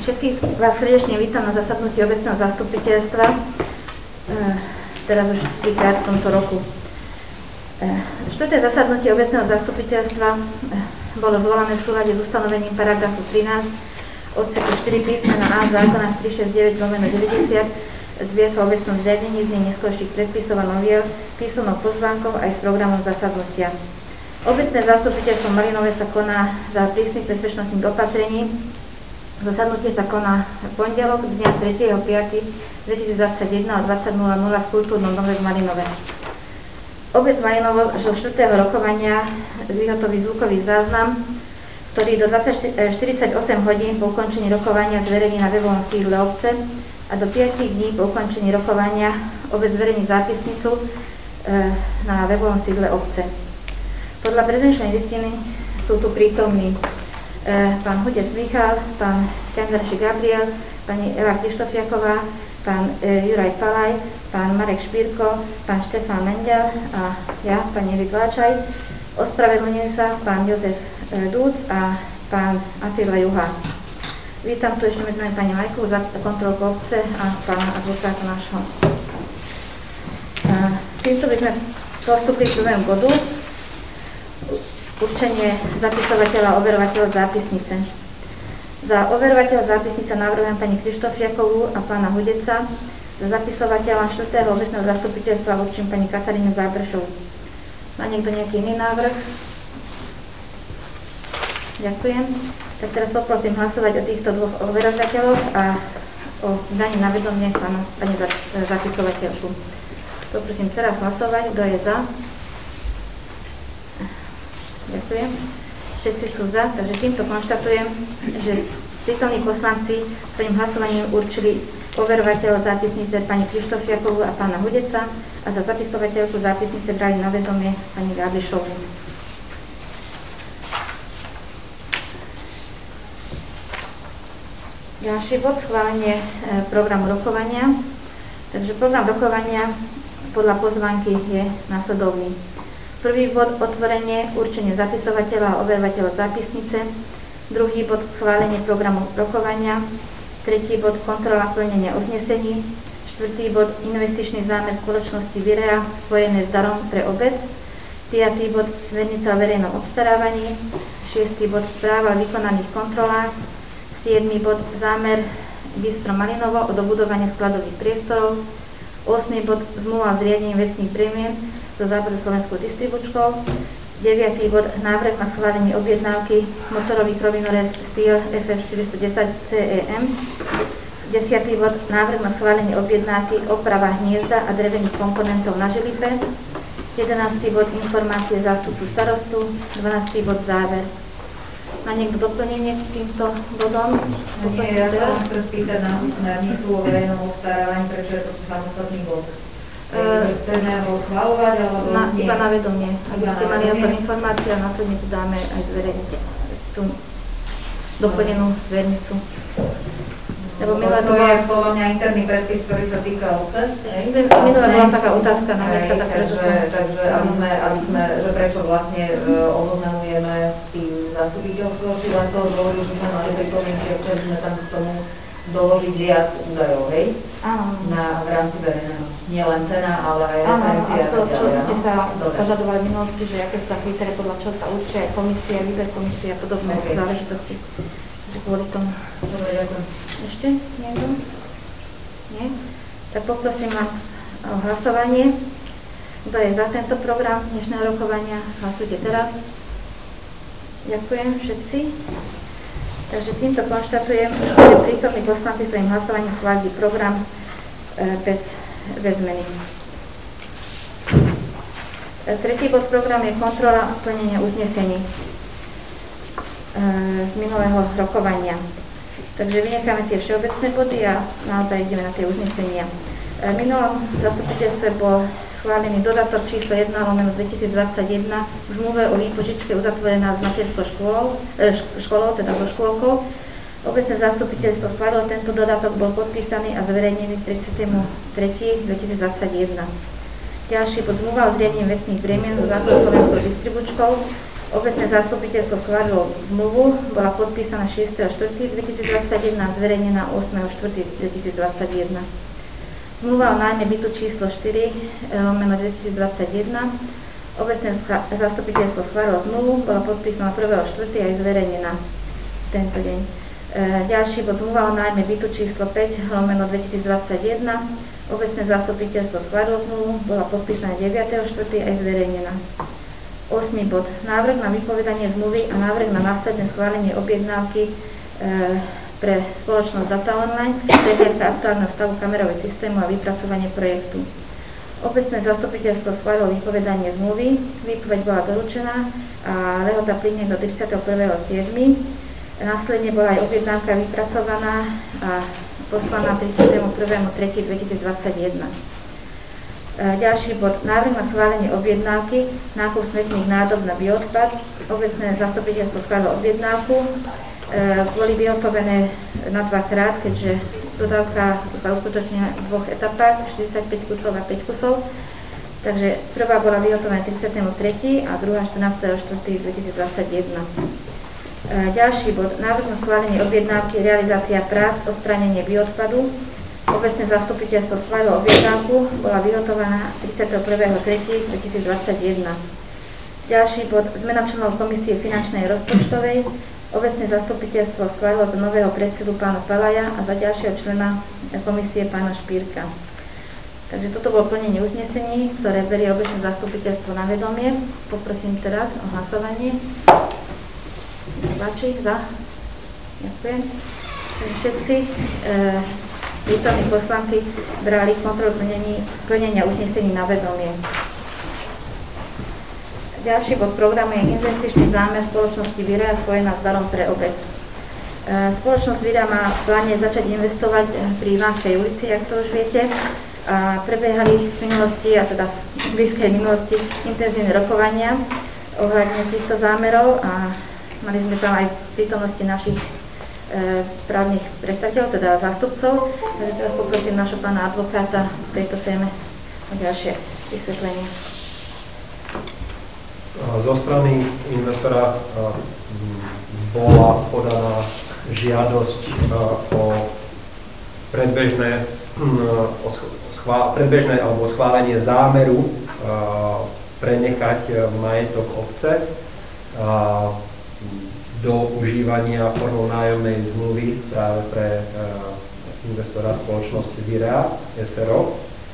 Všetkých vás srdečne vítam na zasadnutí obecného zastupiteľstva, teraz už trikrát v tomto roku. Štvrté zasadnutie obecného zastupiteľstva bolo zvolané v súlade s ustanovením paragrafu 13 odseku 4 písmena A zákona 369/90 zbierka o obecnom zriadení z neskorších predpisov a noviel písomnou pozvánkou aj s programom zasadnutia. Obecné zastupiteľstvo Marinové sa koná za prísnych bezpečnostných opatrení. Zasadnutie sa koná v pondelok dňa 3.5.2021 o 20:00 v kultúrnom dome v Marinove. Obec Marinovo zo 4. rokovania vyhotoví zvukový záznam, ktorý do 48 hodín po ukončení rokovania zverejní na webovom sídle obce a do 5 dní po ukončení rokovania obec zverejní zápisnicu na webovom sídle obce. Podľa prezenčnej listiny sú tu prítomní pán Hudec Michal, pán Kenderši Gabriel, pani Eva Krištofiaková, pán Juraj Palaj, pán Marek Špírko, pán Štefán Mendel a ja, pani Evi Gláčaj. Ospravedlňujem sa pán Jozef Dúc a pán Attila Juhás. Vítam tu ešte medzi nami pani Majku za kontrolku obce a pána advokáta nášho. Týmto by sme postupili k prvému bodu. Určenie zapisovateľa a overovateľa zápisnice. Za overovateľa zápisnice navrhujem pani Krištofiakovú a pána Hudeca. Za zapisovateľa 4. obecného zastupiteľstva určím pani Katarínu Gábršovú. Má niekto nejaký iný návrh? Ďakujem. Tak teraz poprosím hlasovať o týchto dvoch overovateľoch a o daní na vedomie pani zapisovateľku. Poprosím teraz hlasovať, kto je za. Ďakujem. Všetci sú za, takže týmto konštatujem, že prítomní poslanci svojím hlasovaním určili overovateľa zápisnice pani Krištofiakovú a pána Hudeca a za zapisovateľku zápisnice brali na vedomie pani Gábrišovú. Ďalší bod, schválenie programu rokovania. Takže program rokovania podľa pozvánky je nasledovný. Prvý bod, otvorenie, určenie zapisovateľa a overovateľa zápisnice. Druhý bod, schválenie programu rokovania. Tretí bod, kontrola plnenia uznesení. Štvrtý bod, investičný zámer spoločnosti Virea spojené s darom pre obec. Piatý bod, smernica o verejnom obstarávaní. Šiestý bod, správa o vykonaných kontrolách. Siedmy bod, zámer Bistro Marinovo o dobudovanie skladových priestorov. 8. bod, zmluva o zriadení vecných premien so západoslovenskou distribučkou. 9. bod, návrh na schválenie objednávky motorových rovinorez Steel FS 410 CEM. 10. bod, návrh na schválenie objednávky oprava hniezda a drevených komponentov na želibe. 11. bod, informácie zástupcu starostu. 12. bod, záver. Má niekto doplnenie k týmto bodom? Nie, ja sa chcem spýtať na smernicu o verejnom obstarávaní, prečo je to samostatný bod. Chceme ho schvaľovať, alebo nie? Iba na vedomie, aby ste mali o tom informáciu a následne tu dáme aj zverejniť tú doplnenú smernicu. Lebo to je podľa mňa interný predpis, ktorý sa týka obce. Minulé bola taká otázka na mňa, takže aby sme, že prečo vlastne oboznamujeme tým zastupiteľstvom, či vás toho dôvodu, že sme mali pripomienky, chceli sme tam k tomu doložiť viac údajov, hej? Áno. V rámci verejného. Nie len cena, ale aj referencia. Áno, a to, čo ste sa požadovali v minulosti, že aké sú také kritéria, podľa čo sa určia aj komisia, výber komisia a podobné záležitosti. Kvôli tomu. Dobre, ďakujem. Ešte niekto? Nie? Tak poprosím vás o hlasovanie. Kto je za tento program dnešného rokovania? Hlasujte teraz. Ďakujem všetci. Takže týmto konštatujem, že prítomní poslanci svojím hlasovaním schválili program bez zmeny. Tretí bod programu je kontrola plnenia uznesení z minulého rokovania. Takže vynecháme tie všeobecné body a naozaj ideme na tie uznesenia. V minulom zastupiteľstve bol schválený dodatok číslo 1/2021 v zmluve o výpožičke uzatvorená s materskou školou, teda so škôlkou. Obecné zastupiteľstvo schválilo tento dodatok, bol podpísaný a zverejnený 30.3.2021. Ďalší bod, zmluva o zriadení vecných bremien so západoslovenskou distribučkou. Obecné zastupiteľstvo schválilo zmluvu, bola podpísaná 6.4.2021 a zverejnená 8.4.2021. Zmluva o nájme bytu číslo 4/2021. Obecné zastupiteľstvo schválilo zmluvu, bola podpísaná 1.4. a je zverejnená tento deň. Ďalší bod, zmluva o nájme bytu číslo 5/2021. Obecné zastupiteľstvo schválilo zmluvu, bola podpísaná 9.4. a je zverejnená. 8. bod, návrh na vypovedanie zmluvy a návrh na následné schválenie objednávky pre spoločnosť Data Online, prehliadka aktuálneho stavu kamerového systému a vypracovanie projektu. Obecné zastupiteľstvo schválilo vypovedanie zmluvy, výpoveď bola doručená a lehota plynie do 31.7. Následne bola aj objednávka vypracovaná a poslaná 31.3.2021. Ďalší bod, návrh na schválenie objednávky, nákup smetných nádob na bioodpad. Obecné zastupiteľstvo schválilo objednávku. Boli vyhotovené na 2-krát, keďže dodávka sa uskutočnila v 2 etapách, 45 kusov a 5 kusov. Takže prvá bola vyhotovená 33. a druhá 14.4.2021. Ďalší bod, návrh na schválenie objednávky, realizácia prác, odstránenie bioodpadu. Obecné zastupiteľstvo schválilo objednávku, bola vyhotovaná 31.3.2021. Ďalší bod, zmena členov komisie finančnej rozpočtovej. Obecné zastupiteľstvo schválilo za nového predsedu pána Palaja a za ďalšieho člena komisie pána Špírka. Takže toto bolo plnenie uznesení, ktoré berie obecné zastupiteľstvo na vedomie. Poprosím teraz o hlasovanie. Páči, za. Ďakujem. Všetci prítomní poslanci brali kontrolu plnenia uznesení na vedomie. Ďalší bod programu je investičný zámer spoločnosti Virea spojená s darom pre obec. Spoločnosť Virea má v pláne začať investovať pri Ivánskej ulici, ak to už viete. A prebiehali v minulosti, a teda v blízkej minulosti, intenzívne rokovania ohľadne týchto zámerov a mali sme tam aj v prítomnosti našich právnych predstaviteľov, teda zástupcov. Takže teraz poprosím našho pána advokáta v tejto téme o ďalšie vysvetlenie. Zo strany investora bola podaná žiadosť o predbežné alebo schválenie zámeru prenechať majetok obce do užívania formou nájomnej zmluvy práve pre investora spoločnosti Virea SRO.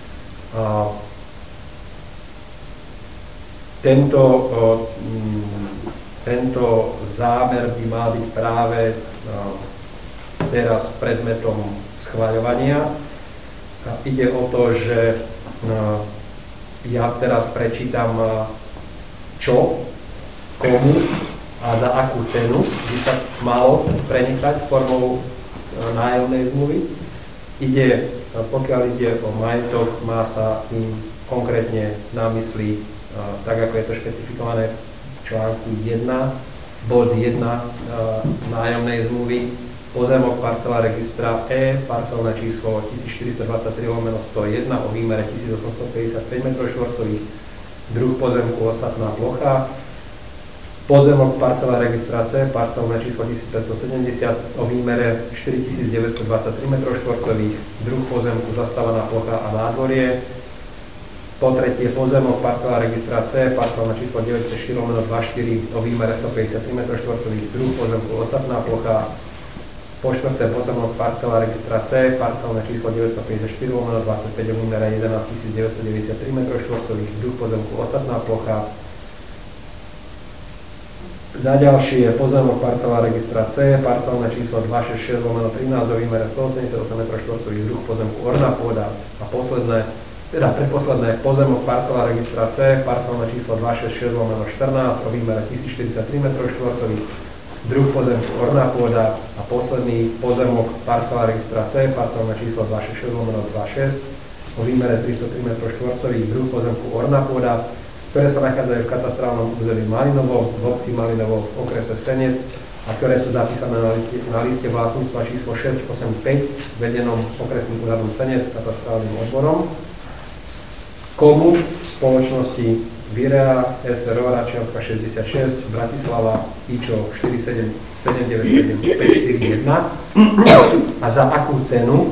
Tento zámer by mal byť práve teraz predmetom schvaľovania. Ide o to, že ja teraz prečítam, čo, komu a za akú cenu by sa malo prenechať formou nájomnej zmluvy. Pokiaľ ide o majetok, má sa tým konkrétne na mysli, tak ako je to špecifikované v článku 1, bod 1 nájomnej zmluvy, pozemok parcela registra E, parcelné číslo 1423/101 o výmere 1855 m2, druh pozemku ostatná plocha, pozemok parcela registra C, parcelné číslo 1570 o výmere 4923 m2, druh pozemku zastávaná plocha a nádvorie. Po tretie, pozemok parcela registra C, parcelné číslo 904/24 o výmere 153 m2, druh pozemku ostatná plocha. Po štvrté, pozemok parcela registra C, parcelné číslo 954/25 o výmere 11993 m2, druh pozemku ostatná plocha. Za ďalšie, pozemok parcela registra C, parcelné číslo 266/13 o výmere 188 m2, druh pozemku orná pôda. A predposledné, pozemok parcela registra C, parcelné číslo 266/14 o výmere 1043 m2, druh pozemku orná pôda. A posledný, pozemok parcela registra C, parcelné číslo 266/26 o výmere 303 m2, druh pozemku orná pôda, ktoré sa nachádzajú v katastrálnom území Malinovo, v obci Malinovo, v okrese Senec a ktoré sú zapísané na liste vlastníctva číslo 685, vedenom okresným úradom Senec, katastrálnym odborom. Komu spoločnosti Virea SRO Račianska 66, Bratislava IČO 47797 541 a za akú cenu?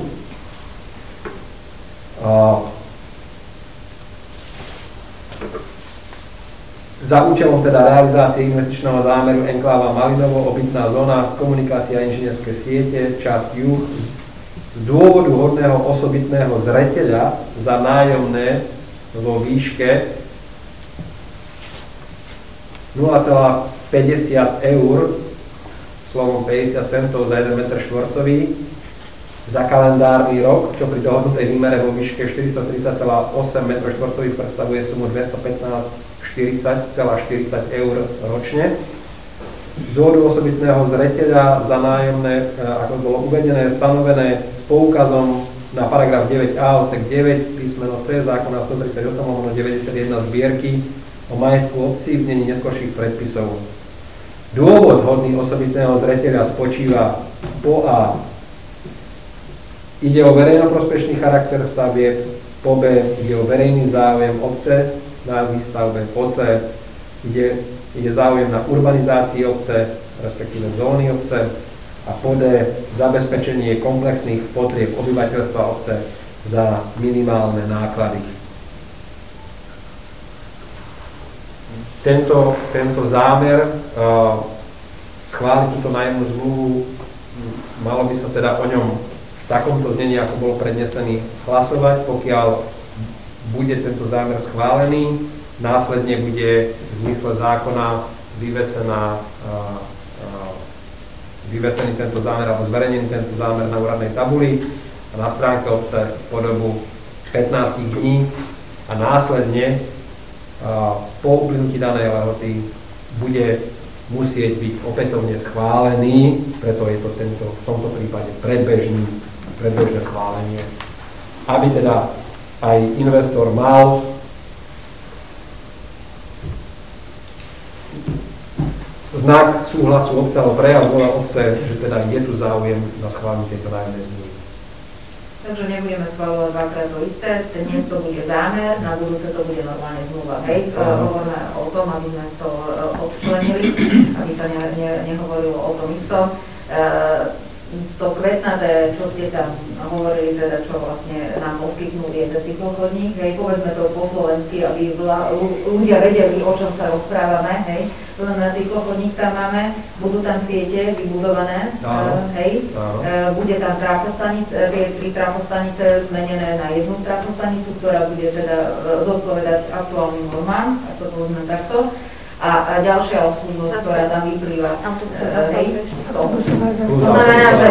Za účelom teda realizácie investičného zámeru enkláva Malinovo, obytná zóna, komunikácia a inžinierské siete, časť juh, z dôvodu hodného osobitného zreteľa za nájomné vo výške 0,50 eur, slovom 50 centov za 1 m štvorcový, za kalendárny rok, čo pri dohodnutej výmere vo výške 430,8 m štvorcových predstavuje sumu 215,40 eur ročne. Z dôvodu osobitného zreteľa za nájomné, ako bolo uvedené, stanovené s poukazom na paragraf 9a odsek 9 písmeno C zákona 138/91 zbierky o majetku obcí v znení neskorších predpisov. Dôvod hodný osobitného zreteľa spočíva po A. Ide o verejnoprospešný charakter stavieb, po B. Ide o verejný záujem obce na výstavbe, po C. Ide záujem na urbanizácii obce, respektíve zóny obce, a po D. Zabezpečenie komplexných potrieb obyvateľstva obce za minimálne náklady. Tento zámer schváliť túto nájomnú zmluvu, malo by sa teda o ňom v takomto znení, ako bol prednesený, hlasovať. Pokiaľ bude tento zámer schválený, následne bude v zmysle zákona vyvesený tento zámer alebo zverejnený tento zámer na úradnej tabuli a na stránke obce po dobu 15 dní a následne po uplynutí danej lehoty bude musieť byť opätovne schválený, preto je to v tomto prípade predbežné schválenie, aby teda aj investor mal znak súhlasu obce alebo prejav vôle obce, že teda je tu záujem na schválenie tejto nájomnej zmluvy. Takže nebudeme schváľovať dvakrát to isté, dnes to bude zámer, na budúce to bude normálne zmluva, hej? Hovoríme o tom, aby sme to odčlenili, aby sa nehovorilo o tom istom. To kvetnaté, čo ste tam hovorili, teda čo vlastne nám poskytnú, je ten cyklochodník, hej, povedzme to po slovensky, aby ľudia vedeli, o čom sa rozprávame, hej. To znamená, cyklochodník tam máme, budú tam siete vybudované, hej, bude tam trafostanice, tie 3 trafostanice zmenené na jednu trafostanicu, ktorá bude teda zodpovedať aktuálnym normám, ak to povedzme takto. A ďalšia obslužnosť, ktorá tam vyplýva, hej, z toho. To znamená, že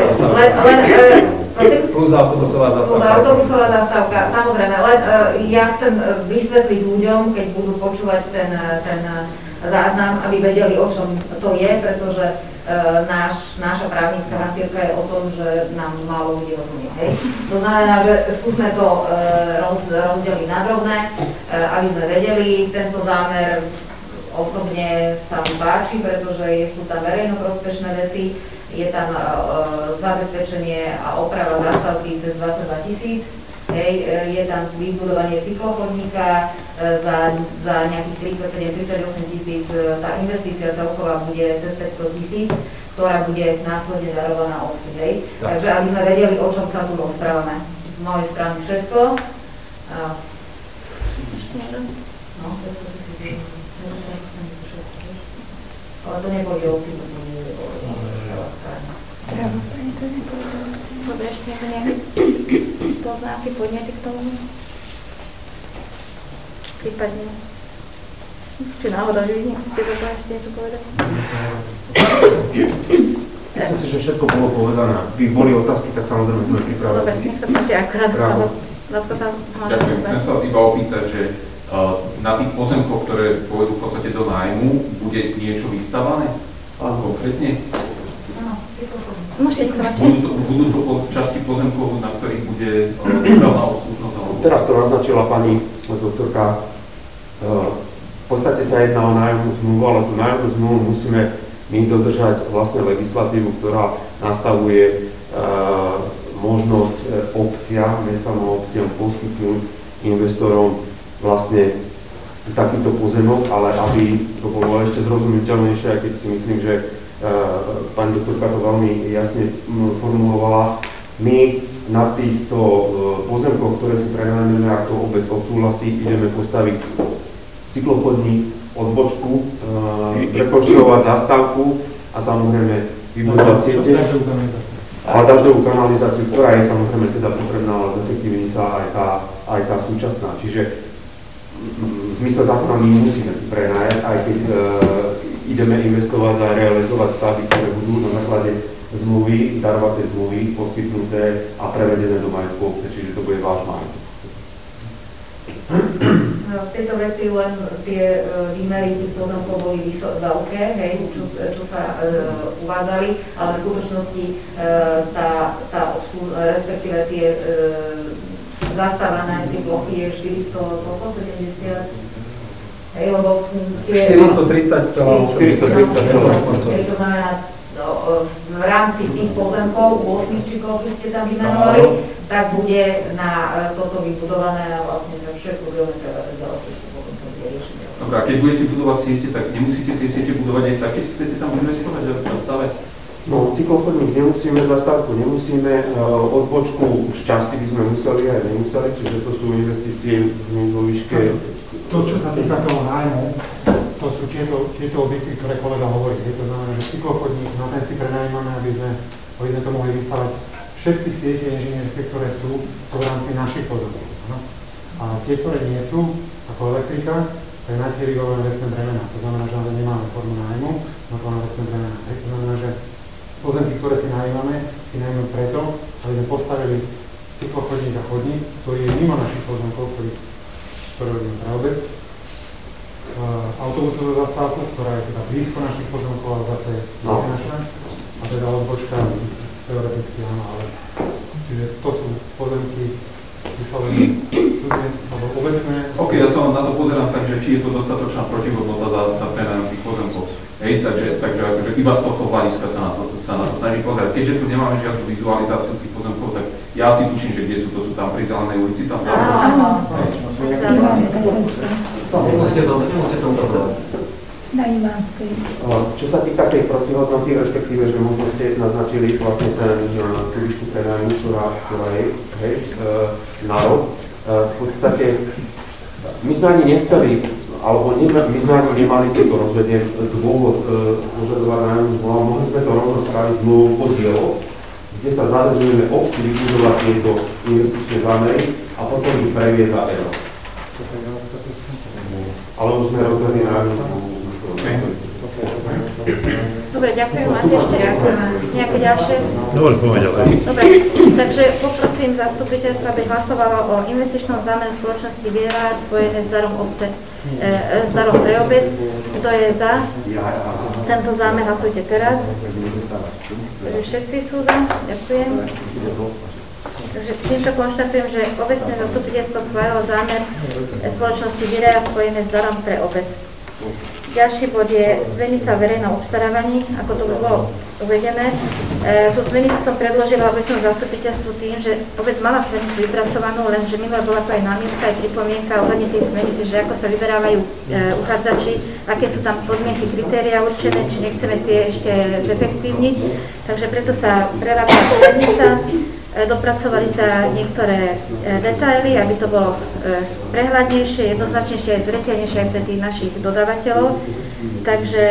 plus autobusová zastávka. Plus autobusová zastávka, samozrejme, len ja chcem vysvetliť ľuďom, keď budú počúvať ten záznam, aby vedeli, o čom to je, pretože naša právnická hantírka je o tom, že nám málo ľudí rozumie, hej. To znamená, že skúsme to rozdeliť na drobné, aby sme vedeli, tento zámer osobne sa mi páči, pretože sú tam verejnoprospešné veci, je tam zabezpečenie a oprava zastávky cez 22 000, je tam vybudovanie cyklochodníka za nejakých 37-38 000, tá investícia celková bude cez 500 000, ktorá bude následne darovaná obci, hej. Takže aby sme vedeli, o čom sa tu rozprávame. Z mojej strany všetko. Ale to neboli obci, to boli Dobre, ešte nejaké poznámky, podnety k tomu? Prípadne. Či náhodou, že vy nechcete do toho ešte niečo povedať? Myslím si, že všetko bolo povedané. Ak by boli otázky, tak samozrejme sme pripravili. Dobre, nech sa páči, akurát Vládko sa hlasí. Ďakujem. Chcem sa iba opýtať, že na tých pozemkoch, ktoré pôjdu v podstate do nájmu, bude niečo vystavané? Konkrétne? Budú to časti pozemkov, na ktorých bude úpravná obslužnosť? Teraz to naznačila pani doktorka. V podstate sa jedná o nájomnú zmluvu, ale tú nájomnú zmluvu musíme my dodržať vlastne legislatívu, ktorá nastavuje možnosť obciam, mestám a obciam poskytnúť investorom vlastne takýto pozemok, ale aby to bolo ešte zrozumiteľnejšie, aj keď si myslím, že pani doktorka to veľmi jasne formulovala. My na týchto pozemkoch, ktoré si prenajmeme, ak to obec odsúhlasí, ideme postaviť cyklochodník, odbočku, rekonštruovať zastávku a samozrejme vybudovať siete a dažďovú kanalizáciu, ktorá je samozrejme teda potrebná, ale zefektívni sa aj tá súčasná. Čiže v zmysle zákona my musíme si prenajať, aj keď ideme investovať a realizovať stavby, ktoré budú na základe zmluvy, darovacej zmluvy poskytnuté a prevedené do majetku obce, čiže to bude váš majetok. Tieto veci len tie výmery tých pozemkov boli veľké, hej, čo sa uvádzali, ale v skutočnosti respektíve tie zastávané tie plochy je 470, hej, lebo tie... 430,8. To znamená, v rámci tých pozemkov, 8 či koľko ste tam vymenovali, tak bude na toto vybudované a vlastne sme všetko budeme prevázať potom to bude riešenie. Dobre, a keď budete budovať siete, tak nemusíte tie siete budovať aj tak, keď chcete tam investovať a stavať? No, cyklochodník nemusíme, zastávku nemusíme, odbočku z časti by sme museli aj nemuseli, čiže to sú investície vo výške... To, čo sa týka toho nájmu, to sú tieto objekty, ktoré kolega hovorí. To znamená, že cyklochodník, na ten si prenajímame, aby sme to mohli vystavať všetky siete inžinierské, ktoré sú v rámci našich pozemkov. No? A tie, ktoré nie sú, ako elektrika, to je na tie rigové vecné bremena. To znamená, že nemáme formu nájmu, na to máme vecné bremena. To znamená, že pozemky, ktoré si najímame preto, aby sme postavili cyklochodník a chodník, ktorý je mimo našich pozemkov, ktoré robíme pre obec. Autobusovú zastávku, ktorá je teda blízko našich pozemkov, ale zase nie naša. A teda odbočka teoreticky áno, ale čiže to sú pozemky vyslovené súdne, alebo obecné. OK, ja sa vám na to pozerám tak, že či je to dostatočná protihodnota za prenájom tých pozemkov. Hej, takže akože iba z tohto hľadiska sa na to snažím pozerať. Keďže tu nemáme žiadnu vizualizáciu tých pozemkov, tak ja si tuším, že kde sú, to sú tam pri Zelenej ulici, tam za Nemusíte to upravovať. Na Ivanskej. Čo sa týka tej protihodnoty, respektíve, že možno ste naznačili vlastne tú výšku prenájmu, ktorá je na rok. V podstate my sme ani nechceli, alebo my sme ani nemali tieto dôvod požadovať nájomnú zmluvu, mohli sme to rovno spraviť zmluvu po dieloch, kde sa zadržujeme obci vybudovať tieto investičné zámery a potom ich previe za ERO. Ale už sme rozhodli nájomnú zmluvu. Dobre, ďakujem. Máte ešte nejaké ďalšie? Dobre, povedal. Dobre, takže poprosím zastupiteľstva, aby hlasovalo o investičnom zámere spoločnosti Viera spojené s darom obce, s darom pre obec. Kto je za tento zámer, hlasujte teraz. Takže všetci sú za. Ďakujem. Takže týmto konštatujem, že obecné zastupiteľstvo schválilo zámer spoločnosti Viera spojené s darom pre obec. Ďalší bod je smernica verejného obstarávaní, ako to by bolo uvedené. Tú smernicu som predložila obecnému zastupiteľstvu tým, že obec mala smernicu vypracovanú, lenže minulé bola to aj námietka, aj pripomienka ohľadne tej smernice, že ako sa vyberávajú uchádzači, aké sú tam podmienky, kritéria určené, či nechceme tie ešte zefektívniť. Takže preto sa prerábala smernica. Dopracovali sa niektoré detaily, aby to bolo prehľadnejšie, jednoznačnejšie aj zreteľnejšie aj pre tých našich dodávateľov. Takže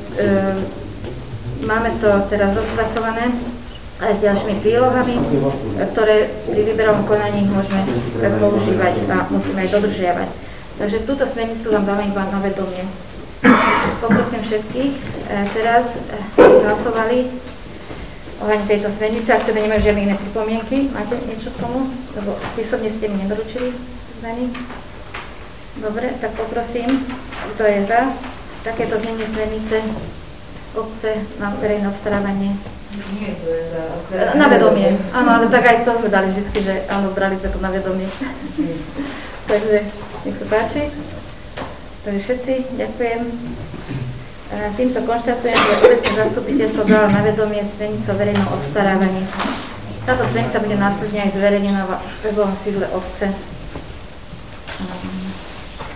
máme to teraz rozpracované aj s ďalšími prílohami, ktoré pri výberovom konaní môžeme používať a musíme aj dodržiavať. Takže túto smernicu vám dáme iba na vedomie. Poprosím všetkých teraz, aby hlasovali ohľadne tejto smernice, ak teda nemajú žiadne iné pripomienky. Máte niečo k tomu? Lebo písomne ste mi nedoručili znaní. Dobre, tak poprosím, kto je za takéto znenie smernice obce na verejné obstarávanie. Nie, to je za... Na vedomie, áno, ale tak aj to sme dali vždycky, že áno, brali sme to na vedomie. Takže, nech sa páči. Takže všetci, ďakujem. Týmto konštatujem, že obecné zastupiteľstvo bralo na vedomie smernicu o verejnom obstarávaní. Táto smernica bude následne aj zverejnená v webovom sídle obce.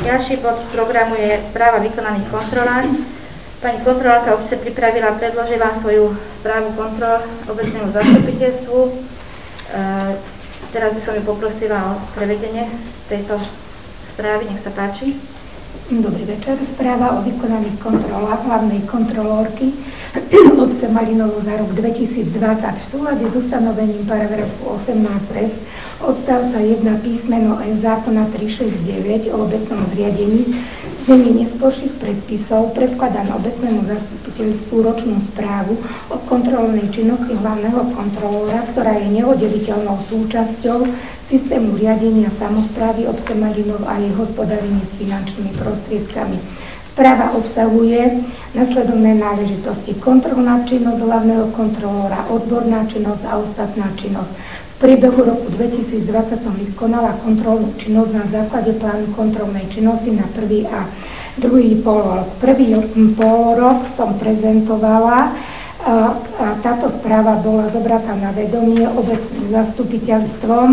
Ďalší bod programu je správa vykonaných kontrolách. Pani kontrolórka obce pripravila a predložila svoju správu kontrol obecnému zastupiteľstvu. Teraz by som ju poprosila o prevedenie tejto správy. Nech sa páči. Dobrý večer. Správa o vykonaných kontrolách hlavnej kontrolórky obce Malinovo za rok 2020 v súlade s ustanovením paragrafu 18f odstavca 1 písmeno S zákona 369 o obecnom zriadení znení neskôrších predpisov predkladá obecnému zastupiteľstvu ročnú správu o kontrolnej činnosti hlavného kontrolóra, ktorá je neoddeliteľnou súčasťou systému riadenia samosprávy obce Malinov a jej hospodárenie s finančnými prostriedkami. Správa obsahuje nasledovné náležitosti: kontrolná činnosť hlavného kontrolóra, odborná činnosť a ostatná činnosť. V priebehu roku 2020 som vykonala kontrolnú činnosť na základe plánu kontrolnej činnosti na prvý a druhý polorok. Prvý polorok som prezentovala a táto správa bola zobratá na vedomie obecným zastupiteľstvom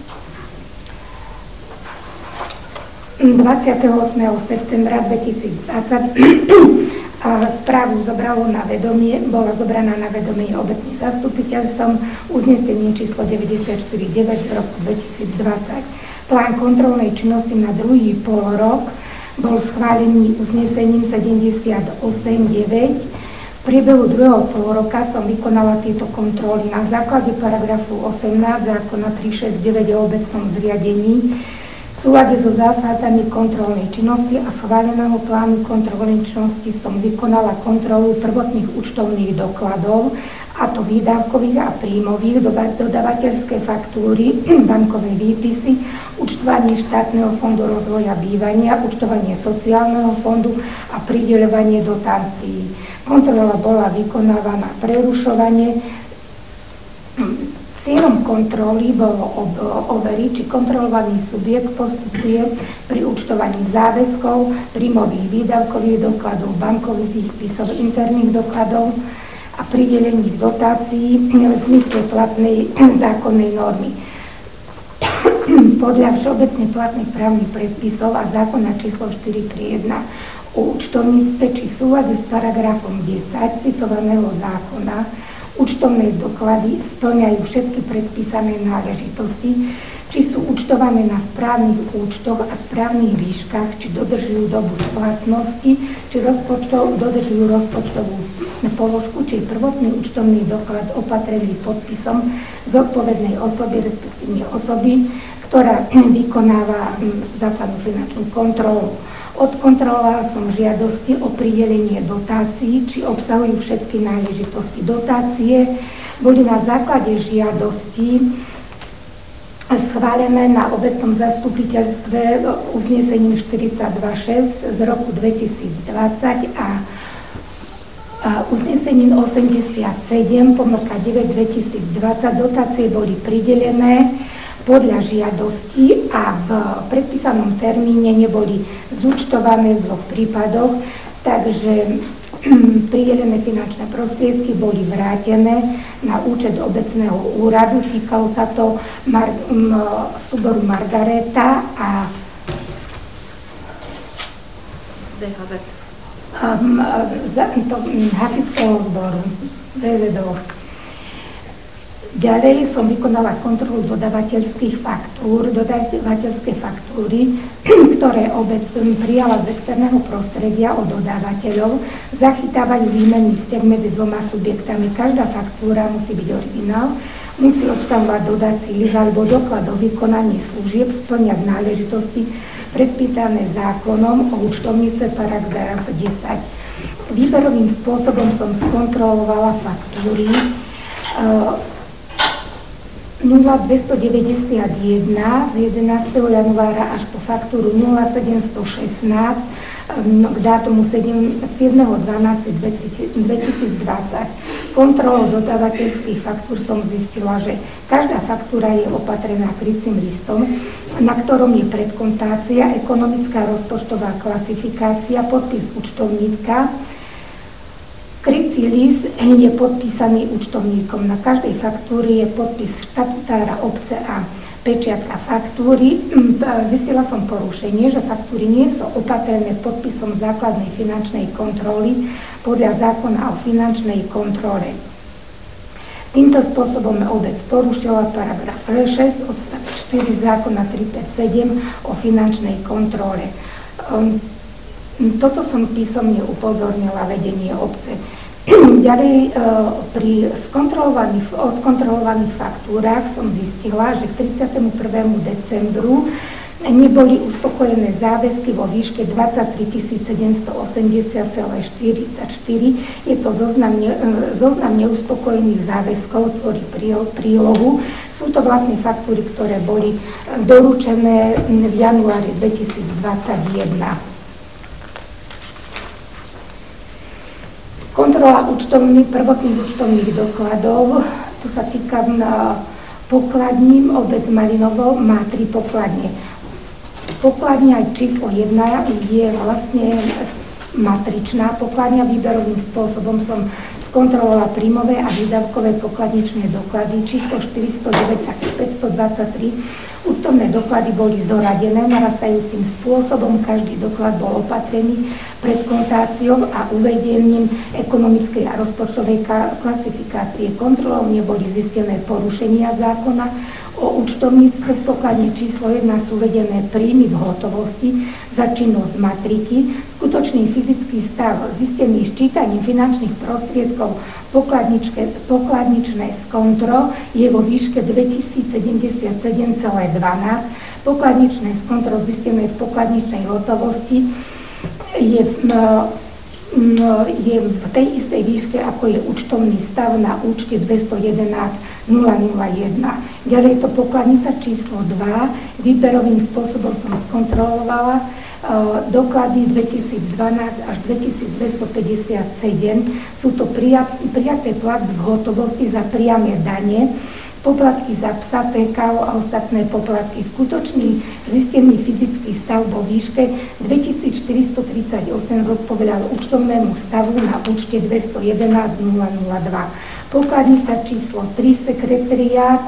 28. septembra 2020. A správu bola zobraná na vedomie obecným zastupiteľstvom uznesenie číslo 94.9 z roku 2020. Plán kontrolnej činnosti na druhý polorok bol schválený uznesením 78.9. V priebehu druhého polroka som vykonala tieto kontroly na základe paragrafu 18 zákona 369 o obecnom zriadení. V súlade so zásadami kontrolnej činnosti a schváleného plánu kontrolnej činnosti som vykonala kontrolu prvotných účtovných dokladov, a to výdavkových a príjmových, dodavateľské faktúry, bankové výpisy, účtovanie štátneho fondu rozvoja bývania, účtovanie sociálneho fondu a prideľovanie dotácií. Kontrola bola vykonávaná prerušovanie. Cieľom kontroly bolo overiť, či kontrolovaný subjekt postupuje pri účtovaní záväzkov, príjmových výdavkových dokladov, bankových výpisov, interných dokladov a pridelení dotácií v zmysle platnej zákonnej normy. Podľa všeobecne platných právnych predpisov a zákona číslo 431 o účtovníctve, či v súlade s paragrafom 10 citovaného zákona, účtovné doklady spĺňajú všetky predpísané náležitosti, či sú účtované na správnych účtoch a správnych výškach, či dodržujú dobu splatnosti, či dodržujú rozpočtovú položku, či prvotný účtovný doklad opatrený podpisom zodpovednej osoby, respektíve osoby, ktorá vykonáva základnú finančnú kontrolu. Odkontrolovala som žiadosti o pridelenie dotácií, či obsahujú všetky náležitosti. Dotácie boli na základe žiadosti schválené na obecnom zastupiteľstve uznesením 42.6 z roku 2020 a uznesením 87/9 2020. Dotácie boli pridelené podľa žiadosti a v predpísanom termíne neboli zúčtované v dvoch prípadoch, takže pridelené finančné prostriedky boli vrátené na účet obecného úradu. Týkalo sa to súboru Margareta a hasičského zboru VZDO. Ďalej som vykonala kontrolu dodavateľských faktúr. Dodavateľské faktúry, ktoré obec prijala z externého prostredia od dodávateľov, zachytávajú výmenný vzťah medzi dvoma subjektami. Každá faktúra musí byť originál, musí obsahovať dodací list alebo doklad o vykonaní služieb, spĺňať náležitosti predpísané zákonom o účtovníctve paragraf 10. Výberovým spôsobom som skontrolovala faktúry 0291 z 11. januára až po faktúru 0716 k dátumu 7.12.2020. Kontrolou dodávateľských faktúr som zistila, že každá faktúra je opatrená krycím listom, na ktorom je predkontácia, ekonomická rozpočtová klasifikácia, podpis účtovníka. Krycí list je podpísaný účtovníkom. Na každej faktúre je podpis štatutára obce a pečiatka faktúry. Zistila som porušenie, že faktúry nie sú opatrené podpisom základnej finančnej kontroly podľa zákona o finančnej kontrole. Týmto spôsobom obec porušila paragraf 6 odstavec 4 zákona 357 o finančnej kontrole. Toto som písomne upozornila vedenie obce. Ďalej pri odkontrolovaných faktúrach som zistila, že k 31. decembru neboli uspokojené záväzky vo výške 23 780,44. Je to zoznam neuspokojených záväzkov, tvorí prílohu. Sú to vlastne faktúry, ktoré boli doručené v januári 2021. Kontrola prvotných účtovných dokladov, to sa týka pokladní. Obec Malinovo má 3 pokladne. Pokladňa číslo 1 je vlastne matričná pokladňa. Výberovým spôsobom som skontrolovala príjmové a výdavkové pokladničné doklady číslo 409 až 523. Účtovné doklady boli zoradené narastajúcim spôsobom, každý doklad bol opatrený pred kontáciou a uvedením ekonomickej a rozpočtovej klasifikácie. Kontrolou neboli zistené porušenia zákona o účtovníctve. V pokladni číslo 1 sú uvedené príjmy v hotovosti za činnosť matriky, skutočný fyzický stav zistený ščítaním finančných prostriedkov pokladničné skontro je vo výške 2077,12. Pokladničné skontro zistené v pokladničnej hotovosti je v tej istej výške, ako je účtovný stav na účte 211 001. Ďalej je to pokladnica číslo 2. Výberovým spôsobom som skontrolovala doklady 2012 až 2257. Sú to prijaté platby v hotovosti za priame dane, poplatky za psa, PKO a ostatné poplatky. Skutočný zistený fyzický stav vo výške 2438 zodpovedal účtovnému stavu na účte 211 002. Pokladnica číslo 3, sekretariát.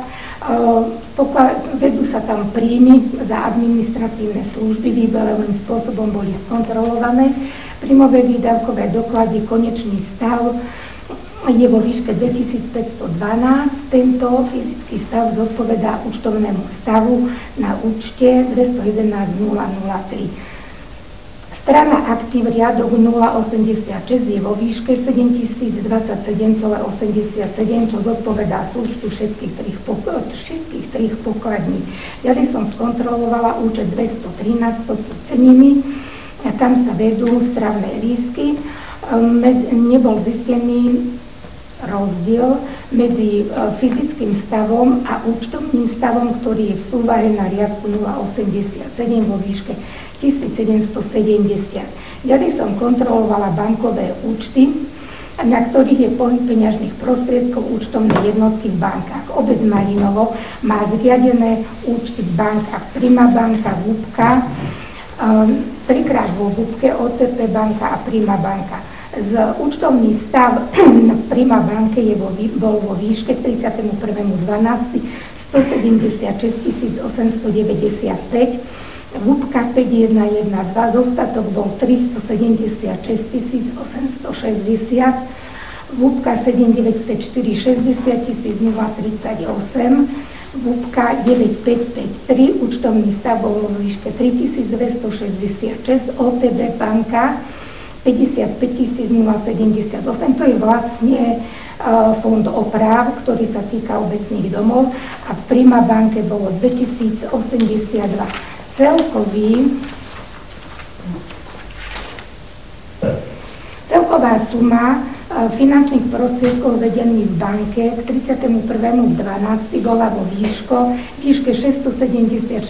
Vedú sa tam príjmy za administratívne služby, výberovým spôsobom boli skontrolované. Príjmové výdavkové doklady, konečný stav je vo výške 2512. Tento fyzický stav zodpovedá účtovnému stavu na účte 211 003. Strana aktív riadok 086 je vo výške 7027,87, čo zodpovedá súčtu všetkých trých pokladní. Ďalej som skontrolovala účet 213, to sú ceniny, a tam sa vedú stravné lístky. Nebol zistený rozdiel medzi fyzickým stavom a účtovným stavom, ktorý je v súvahe na riadku 087 vo výške 1770. Ďalej som kontrolovala bankové účty, na ktorých je pohyb peňažných prostriedkov účtovnej jednotky v bankách. Obec Malinovo má zriadené účty v bankách Prima banka, Vúbka, trikrát vo Vúbke, OTP banka a Prima banka. Účtovný stav v Prima banke bol vo výške 31.12. 176 895, Vúbka 5112, zostatok bol 376 860, Vúbka 7954 60 038, Vúbka 9553, účtovný stav bol vo výške 3266, OTB banka 55 078, to je vlastne fond oprav, ktorý sa týka obecných domov, a v Prima banke bolo 2082. Celková suma finančných prostriedkov vedených v banke k 31.12. bola vo výške 674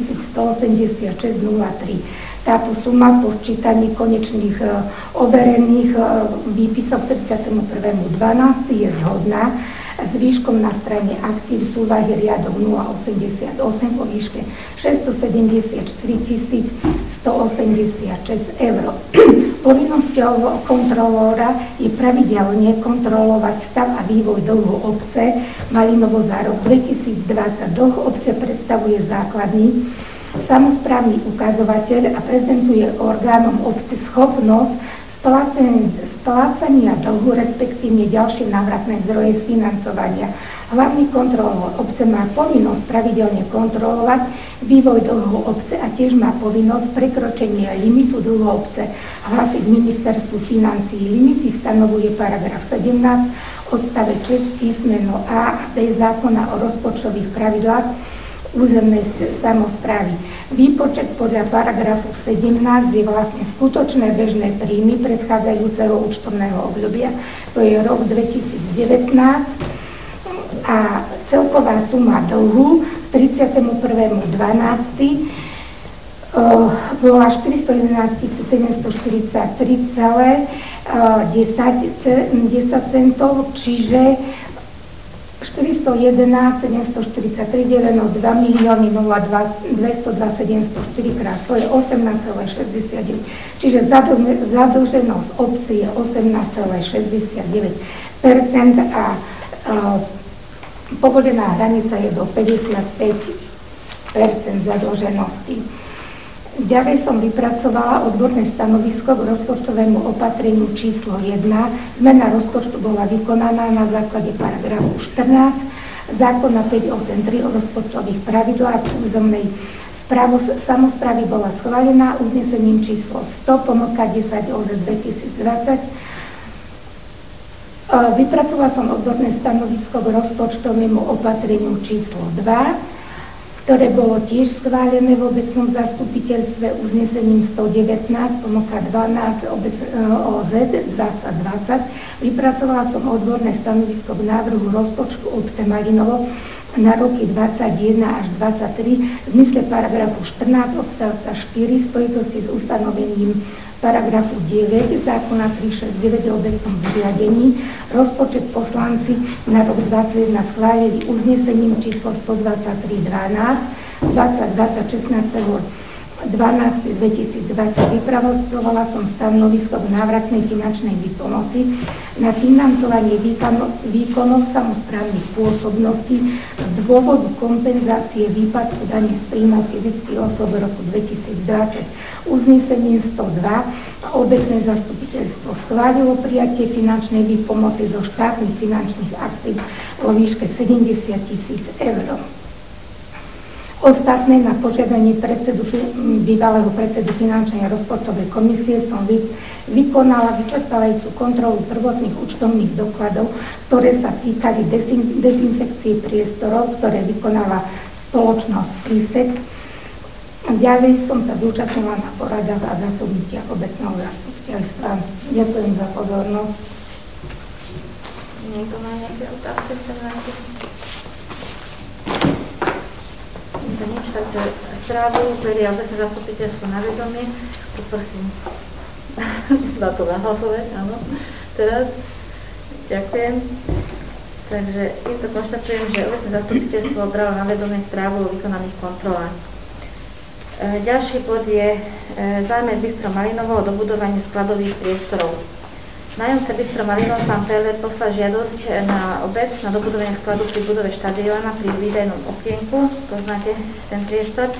186,03. Táto suma po sčítaní konečných overených výpisov 31.12. je zhodná s výškom na strane aktív súvahy riadok 088 vo výške 674 186 eur. Povinnosťou kontrolóra je pravidelne kontrolovať stav a vývoj dlhu obce Malinovo za rok 2020. Dlh obce predstavuje základný samosprávny ukazovateľ a prezentuje orgánom obce schopnosť splácania dlhu, respektívne ďalšie návratné zdroje financovania. Hlavný kontrolór obce má povinnosť pravidelne kontrolovať vývoj dlhu obce a tiež má povinnosť prekročenie limitu dlhu obce hlásiť ministerstvu financií. Limity stanovuje paragraf 17 odstavec 6 písmeno A a B zákona o rozpočtových pravidlách územnej samosprávy. Výpočet podľa paragrafu 17 je vlastne skutočné bežné príjmy predchádzajúceho účtovného obdobia, to je rok 2019, a celková suma dlhu 31.12. bola 411 743,10 centov, čiže 411 743 deleno 2 milióny 02 202 704 krát, to je 18,69. Čiže zadlženosť obci je 18,69% a povolená hranica je do 55% zadlženosti. Ďalej som vypracovala odborné stanovisko k rozpočtovému opatreniu číslo 1. Zmena rozpočtu bola vykonaná na základe paragrafu 14 zákona 583 o rozpočtových pravidlách územnej samosprávy bola schválená uznesením číslo 100/10 OZ 2020. Vypracovala som odborné stanovisko k rozpočtovému opatreniu číslo 2, ktoré bolo tiež schválené v obecnom zastupiteľstve uznesením 119/12 OZ 2020. Vypracovala som odborné stanovisko k návrhu rozpočtu obce Malinovo na roky 2021 až 2023 v zmysle paragrafu 14 odstavca 4 v spojitosti s ustanovením paragrafu 9 zákona 369 o obecnom zriadení. Rozpočet poslanci na rok 2021 schválili uznesením číslo 123/12 2020. Vypracovala som stanovisko k návratnej finančnej výpomoci na financovanie výkonov samosprávnych pôsobností z dôvodu kompenzácie výpadku dane z príjmov fyzických osôb v roku 2020. Uznesením 102 obecné zastupiteľstvo schválilo prijatie finančnej výpomoci zo štátnych finančných aktív vo výške 70 000 eur. Ostatné na požiadanie bývalého predsedu finančnej a rozpočtovej komisie som vykonala vyčerpávajúcu kontrolu prvotných účtovných dokladov, ktoré sa týkali dezinfekcie priestorov, ktoré vykonala spoločnosť Prísek. Ďalej som sa zúčastnila na poradách a zasadnutiach obecného zastupiteľstva. Ďakujem za pozornosť. Niekto má nejaké otázky? Nič, takže správu berie obecné zastupiteľstvo na vedomie. Poprosím na to nahlasovať, áno. Teraz ďakujem. Takže týmto konštatujem, že obecné zastupiteľstvo bralo na vedomie správu o vykonaných kontrolách. Ďalší bod je zámer Bystro Malinovo o dobudovanie skladových priestorov. Nájomca Bystro Malinov, pán Peller, poslal žiadosť na obec na dobudovanie skladu pri budove štadióna pri výdajnom okienku. Poznáte ten priestor.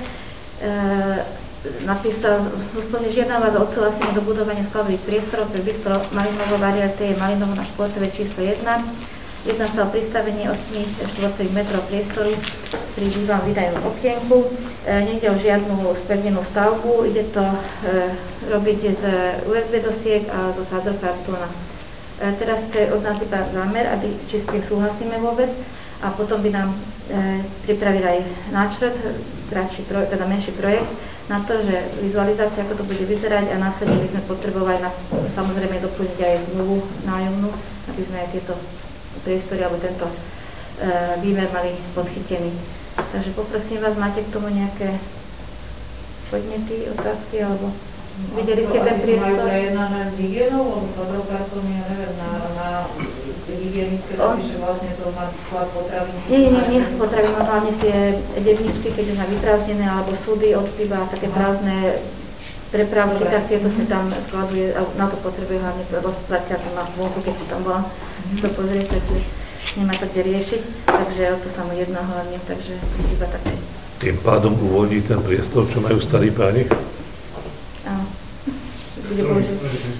Napísal, úslovne žiadam vás o odsúhlasenie dobudovania skladových priestorov pre Bystro Malinovo variante je Malinovo na Škôrcove číslo 1. Jedná sa o pristavenie 8 štvorcových metrov priestoru pri bývalom výdajnom okienku. Nejde o žiadnu spevnenú stavbu, ide to robiť z USB dosiek a zo sádrokartóna. Teraz chce od nás iba zámer, či s tým súhlasíme vôbec, a potom by nám pripravil aj náčrt, teda menší projekt, na to, že vizualizácia, ako to bude vyzerať, a následne by sme potrebovali samozrejme doplniť aj zmluvu nájomnú, aby sme aj tieto priestory alebo tento výmer mali podchytený. Takže poprosím vás, máte k tomu nejaké podnety, otázky, alebo videli ste ten priestor? Majú prejednané s hygienou, lebo sádrokartón, ja neviem, na hygienické veci, že vlastne to má sklad potravín. Nie sú potravín, hlavne tie devničky, keď už má vyprázdnené, alebo súdy od piva, také prázdne prepravky, Dobre. tak tieto si tam skladuje, a na to potrebuje hlavne zatiaľ to má vonku, keď si tam bola to pozrieť, takže nemá to kde riešiť, takže o to sa mu jedná hlavne, takže iba také. Tým pádom uvoľní ten priestor, čo majú starí páni? Áno. Bude použiť.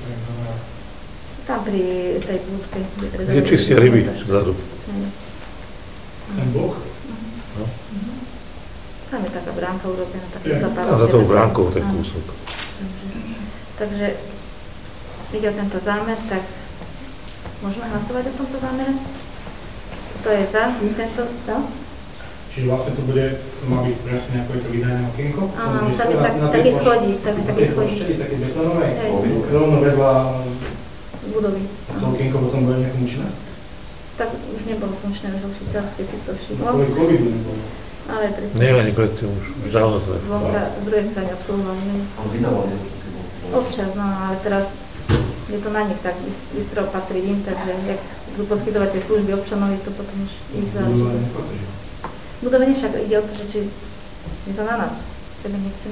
Tam pri tej budke. Kde čistia ryby vzadu. Ten blok? No. Tam je taká bránka urobená, taká Je. zapávacia. A za tou bránkou ten Áno. kúsok. Takže ide o tento zámer, tak môžeme hlasovať o tomto zámere? Kto je za tento? Za? Čiže vlastne to bude, má byť presne ako je to vydajné okienko? Áno, tam je taký schodík, taký schodík Také betonové, Hej. rovno vedľa budovy. to okienko potom bude nejako funkčné? Tak už nebolo funkčné, už už teraz keď si to všimol, Kvôli covidu nebolo. ale predtým Nie, ani predtým, už dávno to je. zvonka z druhej strany obsluhovali. On vydával Občas, no ale teraz je to na nich tak, bystro patrí im, takže jak budú poskytovať tie služby občanovi, to potom už ich záleží. Budovanie však ide o to, že či je to na nás, chceme, nechceme.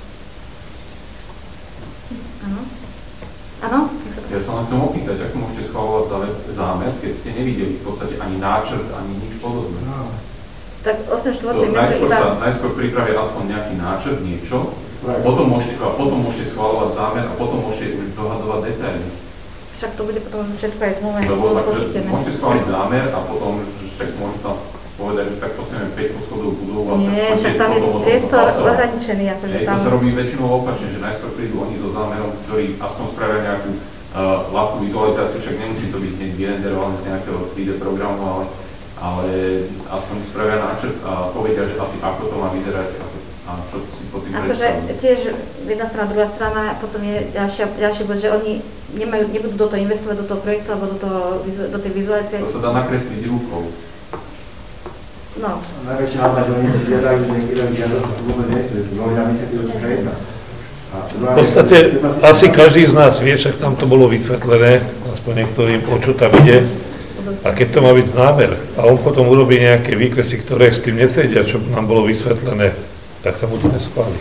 Áno? Áno? Ja sa len chcem opýtať, ako môžete schvaľovať zámer, keď ste nevideli v podstate ani náčrt, ani nič podobné. Tak 8 To štvorcov metrov iba... najskôr pripravia aspoň nejaký náčrt, niečo, potom môžete schvaľovať zámer a potom môžete už dohadovať detaily. Však to bude potom všetko aj zmluve, Lebo takže počítené. môžete schváliť zámer a potom tak môžete tam povedať, že tak postavíme 5 poschodov budovu a Nie, tak však tam je potom o tom priestor hlasovať. ohraničený, akože Hej, tam... to sa robí väčšinou opačne, že najskôr prídu oni so zámerom, ktorí aspoň spravia nejakú ľahkú vizualizáciu, však nemusí to byť hneď vyrenderované z nejakého 3D programu, ale aspoň spravia náčrt a povedia, že asi ako to má vyzerať a čo si po tým Akože predstavujú. tiež jedna strana, druhá strana, potom je ďalší bod, že oni nebudú do toho investovať do toho projektu alebo do tej vizuácie. To sa dá nakresliť rukou. No, Najväčšia hába, že oni si žiadajú, že niekto žiadosť vôbec nie sú, novina vysvetlí, o čo sa jedná. V podstate asi každý z nás vie, však tam to bolo vysvetlené, aspoň niektorým, o čo tam ide. A keď to má byť zámer a on potom urobí nejaké výkresy, ktoré s tým nesedia, čo nám bolo vysvetlené, tak sa mu to neschváli.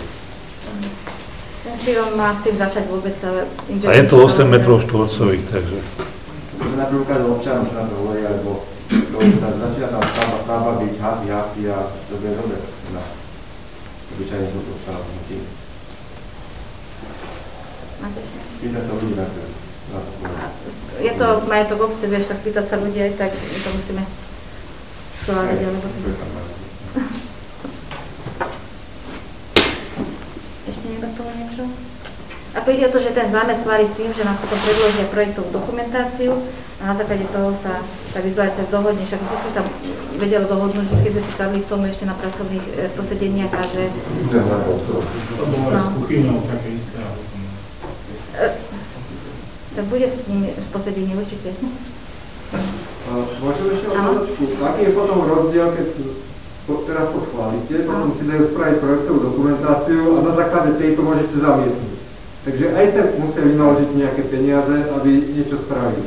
či on má s tým začať vôbec... A je to 8 metrov štvorcových, takže... To sa najprv ukáže občanom, čo na to hovorí, alebo začína tam stavba byť happy a to bude dobre na obyčajných občanov. Pýta sa ľudí na to. Je to majetok obce, vieš, tak spýtať sa ľudí aj tak, to musíme schváliť, alebo... Ešte niekto k tomu niečo? Ako ide o to, že ten zámer schváliť tým, že nám potom predložia projektovú dokumentáciu a na základe toho sa tá vizuácia dohodne, však vždy sa vedelo dohodnúť, vždy sme si sadli k tomu ešte na pracovných posedeniach a že... To bolo aj skupinou také isté. Tak bude s nimi v posedení určite. Môžem ešte otázočku. Aký je potom rozdiel, keď teraz to schválite, potom si dajú spraviť projektovú dokumentáciu a na základe tejto môžete zamietnúť. Takže aj tak musia vynaložiť nejaké peniaze, aby niečo spravili.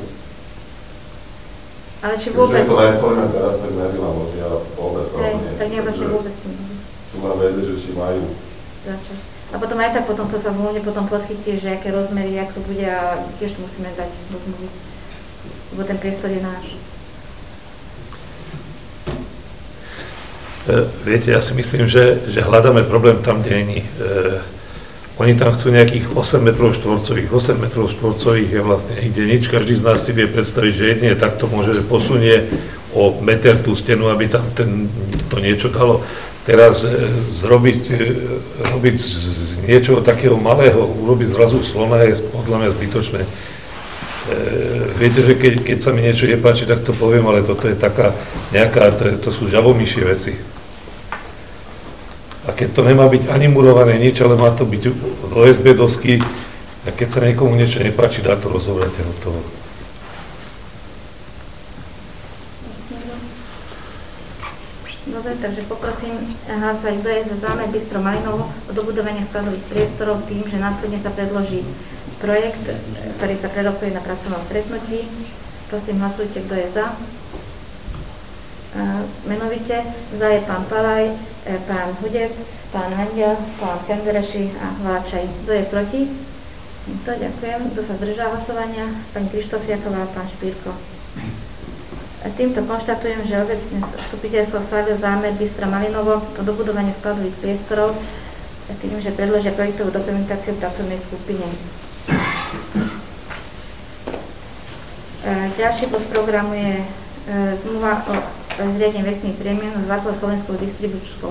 Ale či vôbec... Že to najskôr teraz tak nevynaložia vôbec. Tak nezačne vôbec s tým. Tu má vedieť, že či majú. Začať. A potom aj tak potom to sa zmluvne potom podchytí, že aké rozmery, jak to bude a tiež to musíme dať do zmluvy. Lebo ten priestor je náš. Viete, ja si myslím, že hľadáme problém tam, kde není. Oni tam chcú nejakých 8 metrov štvorcových. 8 metrov štvorcových je vlastne nikde nič. Každý z nás si vie predstaviť, že jedine takto môže, že posunie o meter tú stenu, aby tam to niečo dalo. Teraz robiť z niečoho takého malého, urobiť zrazu slona je podľa mňa zbytočné. Viete, že keď sa mi niečo nepáči, tak to poviem, ale toto je taká nejaká, to sú žabomyšie veci. A keď to nemá byť ani murované nič, ale má to byť z OSB dosky, a keď sa niekomu niečo nepáči, dá to rozobrať od toho. Dobre, takže poprosím hlasovať, kto je za zámer Bystro Malinovo o dobudovanie skladových priestorov tým, že následne sa predloží projekt, ktorý sa prerokuje na pracovnom stretnutí. Prosím, hlasujte, kto je za. Menovite za je pán Palaj, pán Hudec, pán Handel, pán Kendereši a Vláčaj. Kto je proti? Nikto, ďakujem. Kto sa zdržal hlasovania? Pani Krištofiaková a pán Špírko. Týmto konštatujem, že obecne zastupiteľstvo schválilo zámer Bystra Malinovo o dobudovanie skladových priestorov tým, že predložia projektovú dokumentáciu v pracovnej skupine. Ďalší bod programu je zmluva o zriadení vecných prémien s Západoslovenskou distribučkou.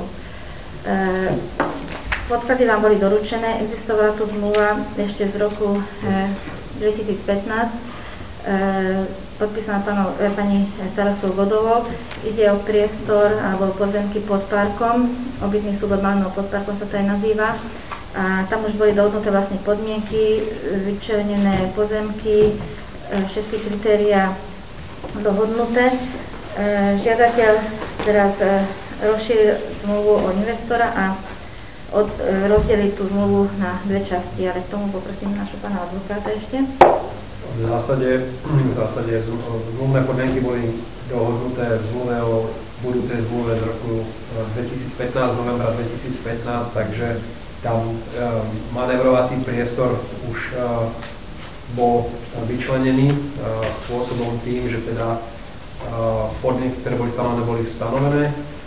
Podklady vám boli doručené, existovala tu zmluva ešte z roku 2015, podpísaná pani starostou Godovou. Ide o priestor alebo pozemky pod parkom, obytný súbor Malinov pod parkom sa to aj nazýva. A tam už boli dohodnuté vlastne podmienky, vyčlenené pozemky, všetky kritériá dohodnuté. Žiadateľ teraz rozšíril zmluvu od investora a rozdeliť tú zmluvu na dve časti, ale k tomu poprosím našu pána advokáta ešte. V zásade zmluvné podmienky boli dohodnuté v zmluve o budúcej zmluve z roku 2015, novembra 2015, takže tam manevrovací priestor už bol vyčlenený spôsobom tým, že teda podmienky, ktoré boli stanovené, boli stanovené.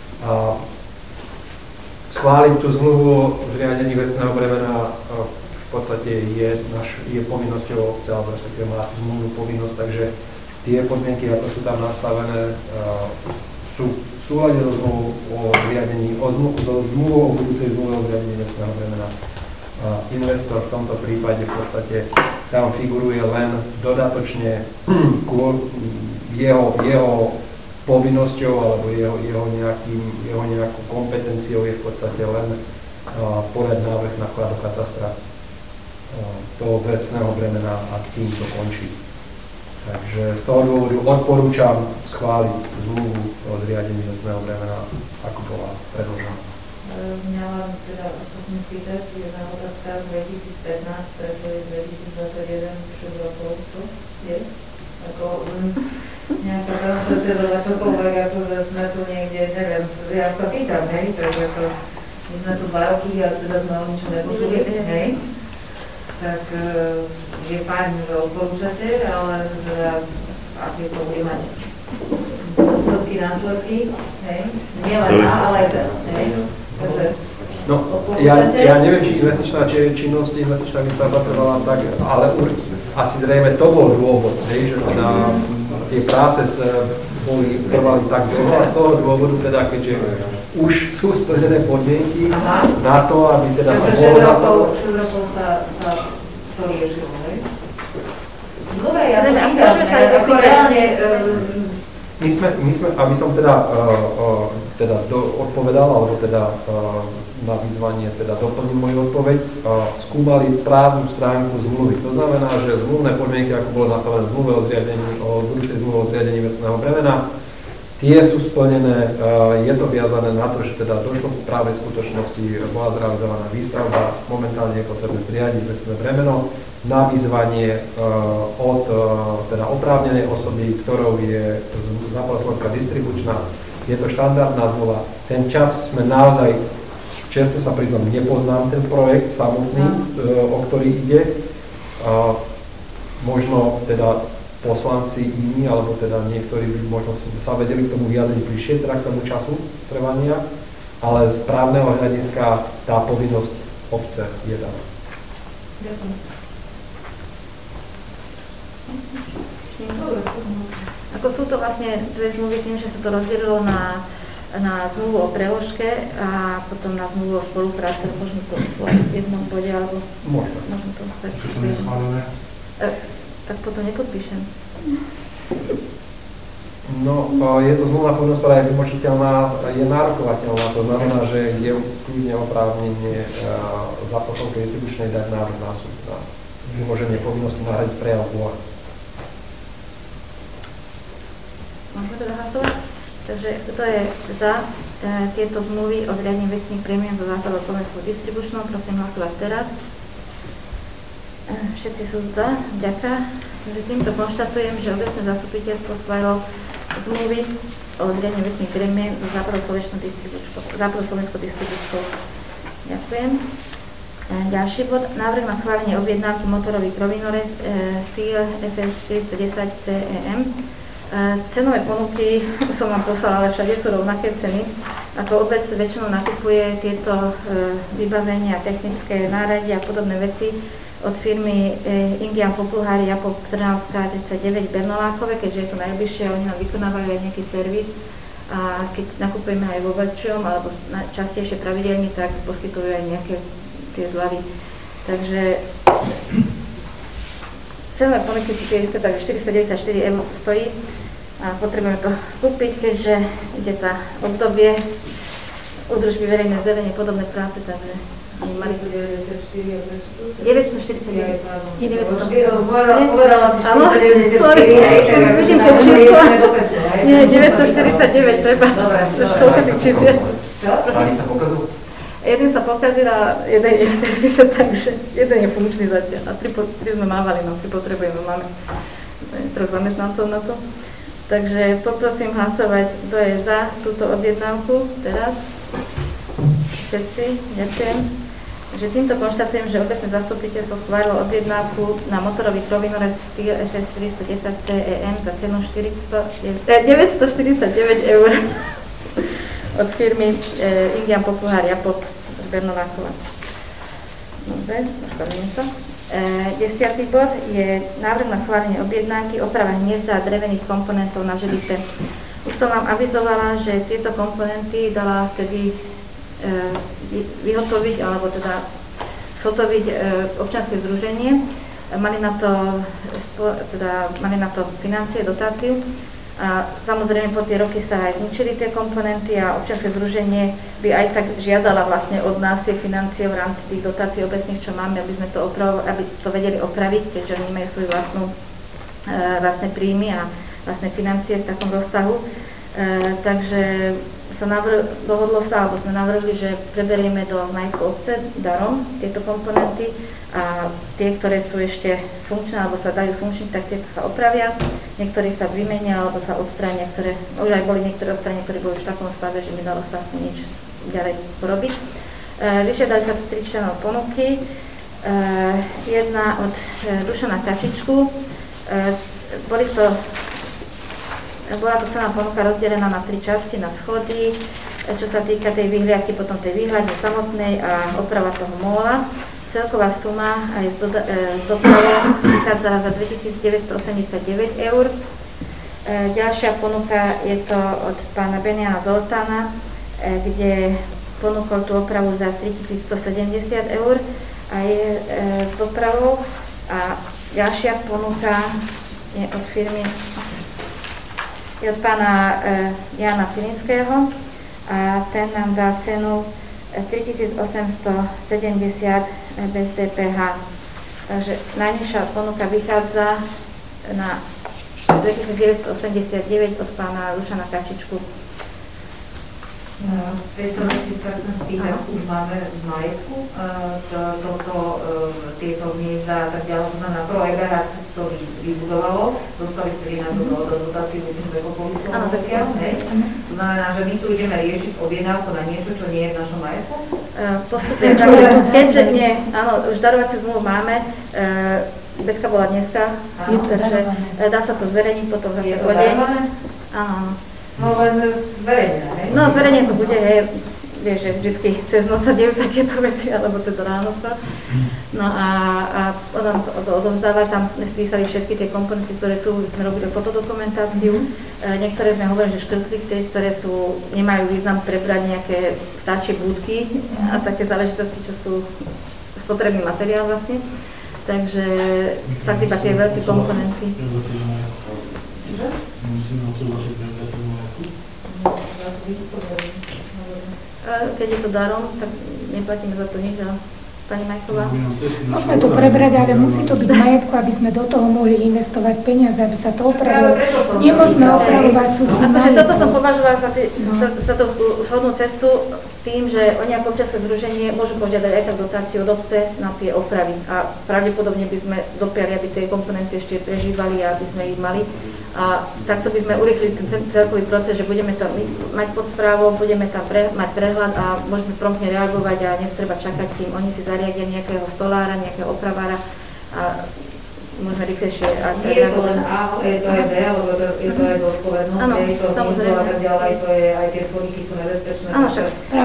Schváliť tú zmluvu o zriadení vecného bremena v podstate je povinnosťou obce, alebo respektíve má zmluvnú povinnosť, takže tie podmienky, ako sú tam nastavené, sú v súlade so zmluvou o zriadení, zmluvou o budúcej zmluve o zriadení vecného bremena. Investor v tomto prípade v podstate tam figuruje len dodatočne jeho povinnosťou alebo jeho nejakou kompetenciou je v podstate len podať návrh na vklad do katastra toho vecného bremena a tým to končí. Takže z toho dôvodu odporúčam schváliť zmluvu o zriadení vecného bremena, ako bola predložená. Mňa vám teda, ako som spýtať, jedna otázka 2015, prečo je 2021, 6 rokov, čo je? Ako nejaká transfestová čokoľvek, akože sme tu niekde, neviem, ja sa pýtam, hej, takže ako my sme tu 2 roky a teda sme o ničo nepočuli, hej? Tak je fajn, že odporúčate, ale teda, aké to bude mať následky, hej? Nie len ale aj teraz, hej? No, ja neviem, či investičná činnosť, investičná výstavba trvala tak, ale asi zrejme to bol dôvod, hej, že teda tie práce trvali tak dlho a z toho dôvodu teda, keďže už sú splnené podmienky na to, aby teda sa mohlo... 6 rokov sa to riešilo, hej? Dobre, ja sa pýtam, ako reálne... My sme, aby som teda odpovedal, alebo teda na vyzvanie teda doplním moju odpoveď, skúmali právnu stránku zmluvy. To znamená, že zmluvné podmienky, ako bolo nastavené v zmluve o budúcej zmluve o zriadení vecného bremena, tie sú splnené, je to viazané na to, že teda došlo k právej skutočnosti, bola zrealizovaná výstavba, momentálne je potrebné zriadiť vecné bremeno, na vyzvanie od teda oprávnenej osoby, ktorou je Západoslovenská distribučná. Je to štandardná zmluva. Ten čas sme naozaj, často sa priznám, nepoznám ten projekt samotný, o ktorý ide. Možno teda poslanci iní, alebo teda niektorí by možno sa vedeli k tomu vyjadriť bližšie, teda k tomu času trvania, ale z právneho hľadiska tá povinnosť obce je daná. Ďakujem. Ako sú to vlastne dve zmluvy tým, že sa to rozdelilo na zmluvu o preložke a potom na zmluvu o spolupráce, možno to v jednom bode, alebo možno to tak. Tak potom nepodpíšem. No, je to zmluvná povinnosť, ktorá je vymožiteľná, je nárokovateľná, to znamená, že je kľudne oprávnenie Západoslovenskej distribučnej dať návrh na súd na vymoženie povinnosti nahradiť prejav vôle. Môžeme teda hlasovať? Takže kto je za tieto zmluvy o zriadení vecných prémien so Západoslovenskou distribučnou, prosím hlasovať teraz. Všetci sú za, ďakujem. Takže týmto konštatujem, že obecné zastupiteľstvo schválilo zmluvy o zriadení vecných gremien so západoslovenskou distribúčkou. Ďakujem. Ďalší bod. Návrh na schválenie objednávky motorových krovinorez Steel FS 410 CEM. Cenové ponuky som vám poslala, ale všade sú rovnaké ceny. Ako obec väčšinou nakupuje tieto vybavenia, technické náradia a podobné veci od firmy Ingian Populhári Japob Trnavská 39 Bernolákové, keďže je to najbližšie, oni nám vykonávajú aj nejaký servis. A keď nakupujeme aj vo väčšom alebo častejšie pravidelne, tak poskytujú aj nejaké tie zľavy. Takže cenové ponuky sú tie isté, takže 494 € to stojí a potrebujeme to kúpiť, keďže ide tá obdobie údržby verejné zelenie, podobné práce, takže mali tu 949. 949. Áno, sorry, vidím tie čísla. Nie, 949, prepáč, už koľko tých čísel. Pani sa pokazil? Jeden sa pokazil a jeden je v servise, takže jeden je funkčný zatiaľ. A tri sme mávali, no 3 potrebujeme, máme 3 zamestnancov na to. Takže poprosím hlasovať, kto je za túto objednávku teraz. Všetci, ďakujem. Takže týmto konštatujem, že obecné zastupiteľstvo schválilo objednávku na motorový krovinorez Steel FS 410 CEM za cenu 949 € od firmy Ingian Populhár Japob z Bernolákova. Dobre, ospravedlňujem sa. 10. bod je návrh na schválenie objednávky oprava hniezda a drevených komponentov na želipe. Už som vám avizovala, že tieto komponenty dala vtedy vyhotoviť, alebo teda zhotoviť občianske združenie. Mali na to financie, dotáciu. A samozrejme po tie roky sa aj zničili tie komponenty a občianske združenie by aj tak žiadala vlastne od nás tie financie v rámci tých dotácií obecných, čo máme, aby sme to aby to vedeli opraviť, keďže oni majú svoju vlastné príjmy a vlastné financie v takom rozsahu. Takže dohodlo sa, alebo sme navrhli, že preberieme do majetku obce darom tieto komponenty a tie, ktoré sú ešte funkčné alebo sa dajú funkčniť, tak tieto sa opravia. Niektorí sa vymenia alebo sa odstránia, už aj boli niektoré odstránenia, ktoré boli už v takom stave, že nedalo sa s nič ďalej porobiť. Vyšiadali sa 3 členov ponuky. Jedna od Dušana Kačičku. Bola to celá ponuka rozdelená na 3 časti, na schody, čo sa týka tej vyhliadky, potom tej výhľadne samotnej a oprava toho móla. Celková suma aj z dopravou vychádzala za 2989 €. Ďalšia ponuka je to od pána Beniana Zoltána, kde ponúkol tú opravu za 3170 € a je s dopravou. A ďalšia ponuka je od firmy je od pána Jana Filinského a ten nám dá cenu 3870 bez DPH. Takže najnižšia ponuka vychádza na 2989 od pána Dušana Kačičku. V tejto veci sa chcem spýtať, už máme v majetku tieto hniezda a tak ďalej, to znamená pro Eberhard to vybudovalo, dostali ste na do dotáciu, myslím, že Ekopolisu. Áno, tak ja. To znamená, že my tu ideme riešiť objednávku na niečo, čo nie je v našom majetku? Postupne, keďže nie, áno, už darovaciu zmluvu máme, Betka bola dneska, takže dá sa to zverejniť potom zase o deň. Áno. No len zverejnené, hej? No zverejne to bude, hej, vieš, že vždycky cez noc sa dejú takéto veci, alebo teda ráno sa. No a potom to odovzdávať, tam sme spísali všetky tie komponenty, ktoré sú, sme robili fotodokumentáciu. Niektoré sme hovorili, že škrtli, ktoré nemajú význam prebrať nejaké vtáčie búdky a také záležitosti, čo sú spotrebný materiál vlastne. Takže fakt iba tie veľké komponenty. Musíme odsúhlasiť prevzatie majetku? Keď je to darom, tak neplatíme za to nič. Pani Majková? Môžeme to prebrať, ale musí to byť majetku, aby sme do toho mohli investovať peniaze, aby sa to opravilo. Nemôžeme opravovať cudzí majetku. Toto som považovala za tú shodnú cestu tým, že oni ako občianske združenie môžu požiadať aj tak dotáciu od obce na tie opravy a pravdepodobne by sme dopriali, aby tie komponenty ešte prežívali a aby sme ich mali. A takto by sme urýchlili ten celkový proces, že budeme to mať pod správou, budeme tam mať prehľad a môžeme promptne reagovať a netreba čakať, kým oni si zariadia nejakého stolára, nejakého opravára a môžeme rýchlejšie Nie je to len A, je to aj B, alebo je to aj zodpovednosť, je to nízko a tak ďalej, to je, aj tie schodíky sú nebezpečné. Áno, však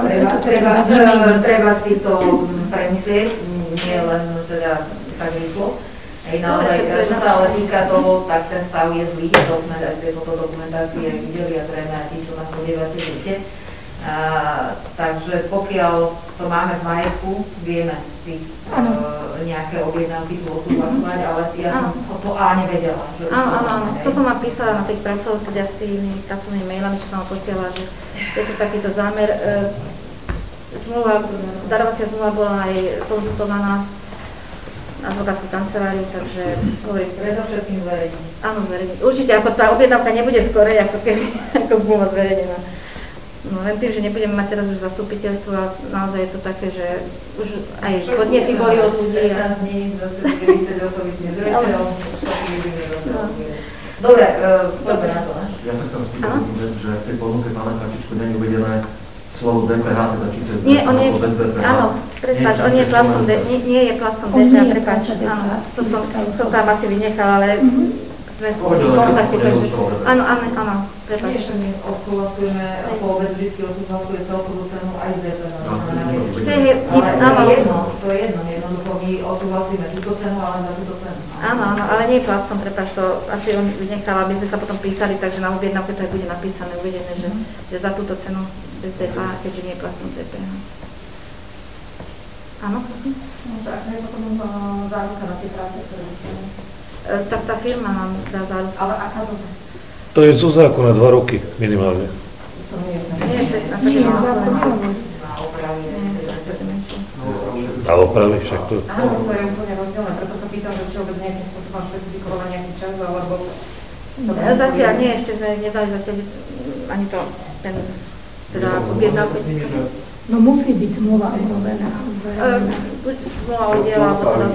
treba si to premyslieť, nie len teda tak rýchlo. Naozaj, čo sa ale týka toho, tak ten stav je zlý, to sme aj z tej fotodokumentácie videli a zrejme aj tí, čo nás podievate, viete. Takže pokiaľ to máme v majetku, vieme si nejaké objednávky tu odsúhlasovať, ale ja som to A nevedela. Áno, to som vám písala na tých pracoch, teda s tými pracovnými mailami, čo som vám posielala, že je to takýto zámer. Darovacia zmluva bola aj konzultovaná advokátskou kanceláriu, takže hovorím. Predovšetkým zverejniť. Áno, zverejniť. Určite, ako tá objednávka nebude skorej, ako zmluva zverejnená. No len tým, že nebudeme mať teraz už zastupiteľstvo a naozaj je to také, že už aj podnety boli od ľudí. 15 dní, zase bude vysieť osobitný zreteľ, Dobre, poďme na to, ne? Ja sa chcem spýtať, že v tej ponuke pána Kačičku nie je uvedené slovo DPH, teda či to je nie, on je, DPH. áno, prepáč, on je placom, nie je placom DPH, prepáč, áno, to som tam asi vynechala, ale sme v kontakte, takže, áno, prepáč. My odsúhlasujeme, vôbec vždy odsúhlasuje celkovú cenu aj z DPH. To je jedno, jednoducho my odsúhlasíme túto cenu, ale za túto cenu. Áno, ale nie je placom, prepáč, to asi on vynechala, aby sme sa potom pýtali, takže na objednávke to aj bude napísané, uvedené, že za túto cenu bez DPH, keďže nie je placom DPH. Áno, prosím? No tak, je potom záruka na tie práce, ktoré vystanú. Tak tá firma nám dá záruku. Ale aká doba? To je zo zákona 2 roky minimálne. To nie je na opravy. A opravy však to... Áno, to je úplne rozdielne, preto sa pýtam, že či vôbec nejakým spôsobom špecifikovať nejaký čas, alebo... Zatiaľ nie, ešte sme nedali zatiaľ ani to, ten, teda objednávku. No musí byť zmluva obnovená. Buď zmluva oddiela, alebo teda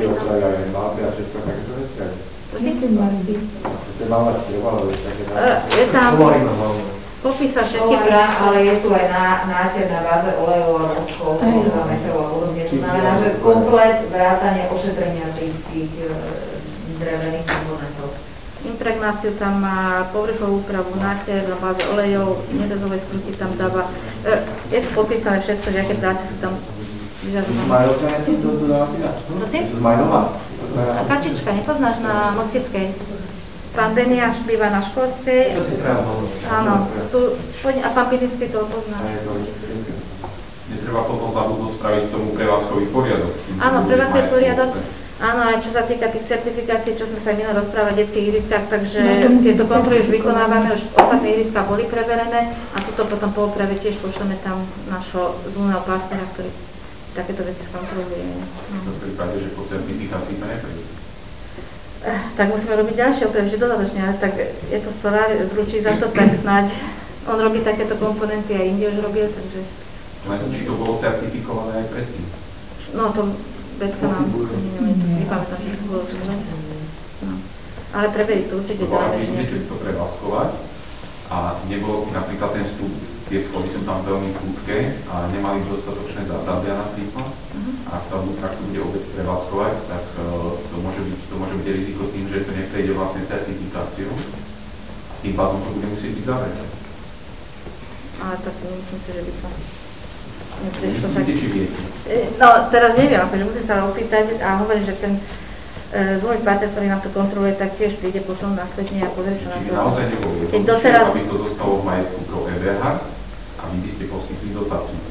je tam popísa všetky práce. Ale je tu aj náter na báze olejov a voskov, metrov a podobne. To znamená, že komplet vrátane ošetrenia tých drevených komponentov. Impregnáciu tam má, povrchovú úpravu, náter na báze olejov, nedozové skruty tam dáva. Je tu popísané všetko, že aké práce sú tam vyžadované. Prosím? Kačička, nepoznáš na Mostickej? Pán Beniáš býva na Školskej. Áno, a pán Pilinsky to pozná. Netreba potom zabudnúť spraviť tomu prevádzkový poriadok. Áno, prevádzkový poriadok. Áno, aj čo sa týka tých certifikácií, čo sme sa minulé rozprávali v detských ihriskách, takže tieto kontroly už vykonávame, už ostatné ihriská boli preverené a toto potom po oprave tiež pošleme tam našho zmluvného partnera, ktorý takéto veci skontroluje. V prípade, že po certifikácii to neprejde. Tak musíme robiť ďalšie opravy, že dodatočne, ale tak je to stolár, zručí za to, tak snáď on robí takéto komponenty a inde už robil, takže... Len či to bolo certifikované aj predtým? No to Betka nám vypamätám, že to bolo všetko. No. Ale preveriť to určite dáme. Ak budete to prevádzkovať a nebolo napríklad ten vstup, tie schody sú tam veľmi prudké a nemali dostatočné zábradlia napríklad, ak to bude obec prevádzkovať, tak to môže byť riziko tým, že to neprejde vlastne certifikáciou. Tým pádom to bude musieť byť zavreté. Ale tak nemyslím si, že by to... Myslíte, či viete? No, teraz neviem, akože musím sa opýtať a hovorím, že ten zmluvný partner, ktorý nám to kontroluje, tak tiež príde potom následne a pozrie sa na to. Čiže naozaj nebolo jednoduché, aby to zostalo v majetku pro EBH a vy by ste poskytli dotáciu.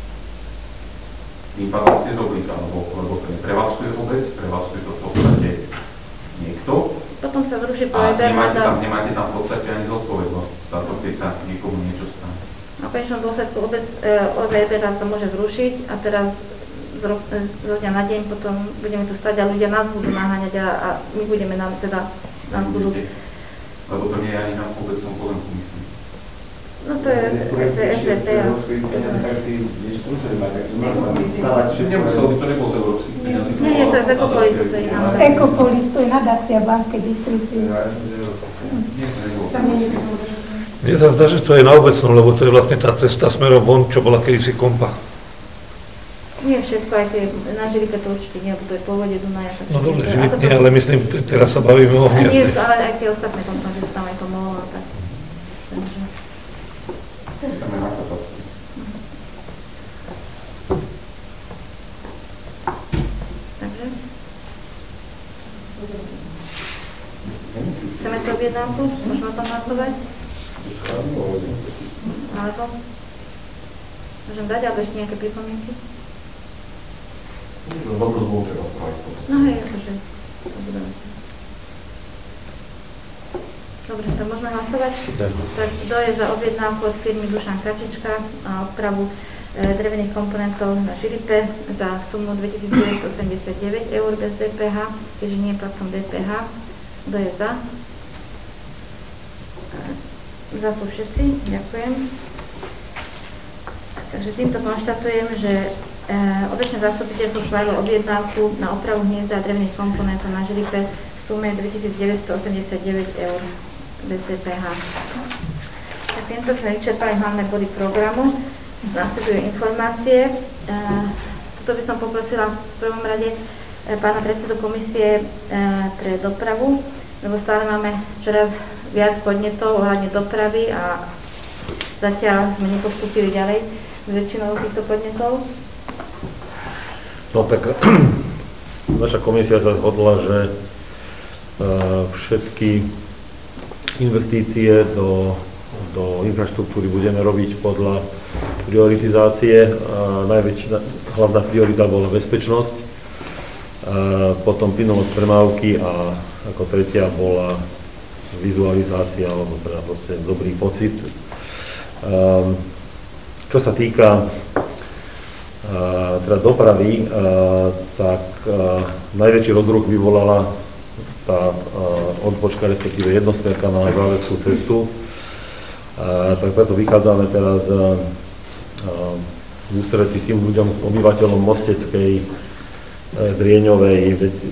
Tým pádom ste zoblíka, lebo prevádzkuje obec, prevádzkuje to v podstate niekto. Potom sa zruší po a EBH. nemáte tam v podstate ani zodpovednosť za to, keď sa niekomu niečo stane. Na konečnom dôsledku obec od EBH sa môže zrušiť a teraz zo dňa na deň potom budeme tu stať a ľudia nás budú naháňať a my budeme nás budú... Lebo to nie je ani na obecnom pozemku, myslím. No to je SVT. Tak si niečo museli mať, tak môžu tam stavať všetko. Nemusel by, to nebol z európskych peniazí. Nie, to je z Ekopolisu, to je iná. Ekopolis, to je nadácia Banskej Bystrici. Mne sa zdá, že to je na obecnom, lebo to je vlastne tá cesta smerom von, čo bola kedysi kompa. Nie všetko, aj tie na Žilipe to určite nie, lebo to je po vode Dunaja. No dobre, Žilip nie, ale myslím, teraz sa bavíme o Nie, Hniezde. ale aj tie ostatné komponenty sa tam aj pomohlo a tak. Takže... Takže? Chceme to objednávku? Môžeme o tom hlasovať? Alebo? Môžem dať, alebo ešte nejaké pripomienky? No hej, akože to budeme. Dobre, tak môžeme hlasovať? Tak kto je za objednávku od firmy Dušan Kačička a opravu drevených komponentov na Žilipe za sumu 2989 eur bez DPH, keďže nie je placom DPH. Kto je za? Za sú všetci, ďakujem. Takže týmto konštatujem, že obecné zastupiteľstvo schválilo objednávku na opravu hniezda a drevených komponentov na Žilipe v sume 2989 eur bez DPH. Tak týmto sme vyčerpali hlavné body programu. Nasledujú informácie. Toto by som poprosila v prvom rade pána predsedu komisie pre dopravu, lebo stále máme čoraz viac podnetov ohľadne dopravy a zatiaľ sme nepostúpili ďalej s väčšinou týchto podnetov. No tak naša komisia sa zhodla, že všetky investície do infraštruktúry budeme robiť podľa prioritizácie. Hlavná priorita bola bezpečnosť, potom plynulosť premávky a ako tretia bola vizualizácia, alebo teda proste dobrý pocit. Čo sa týka teda dopravy, tak najväčší rozruch vyvolala tá odbočka, respektíve jednosmerka na Záveckú cestu. Tak preto vychádzame teraz v ústretí tým ľuďom, obyvateľom Mosteckej, Drieňovej,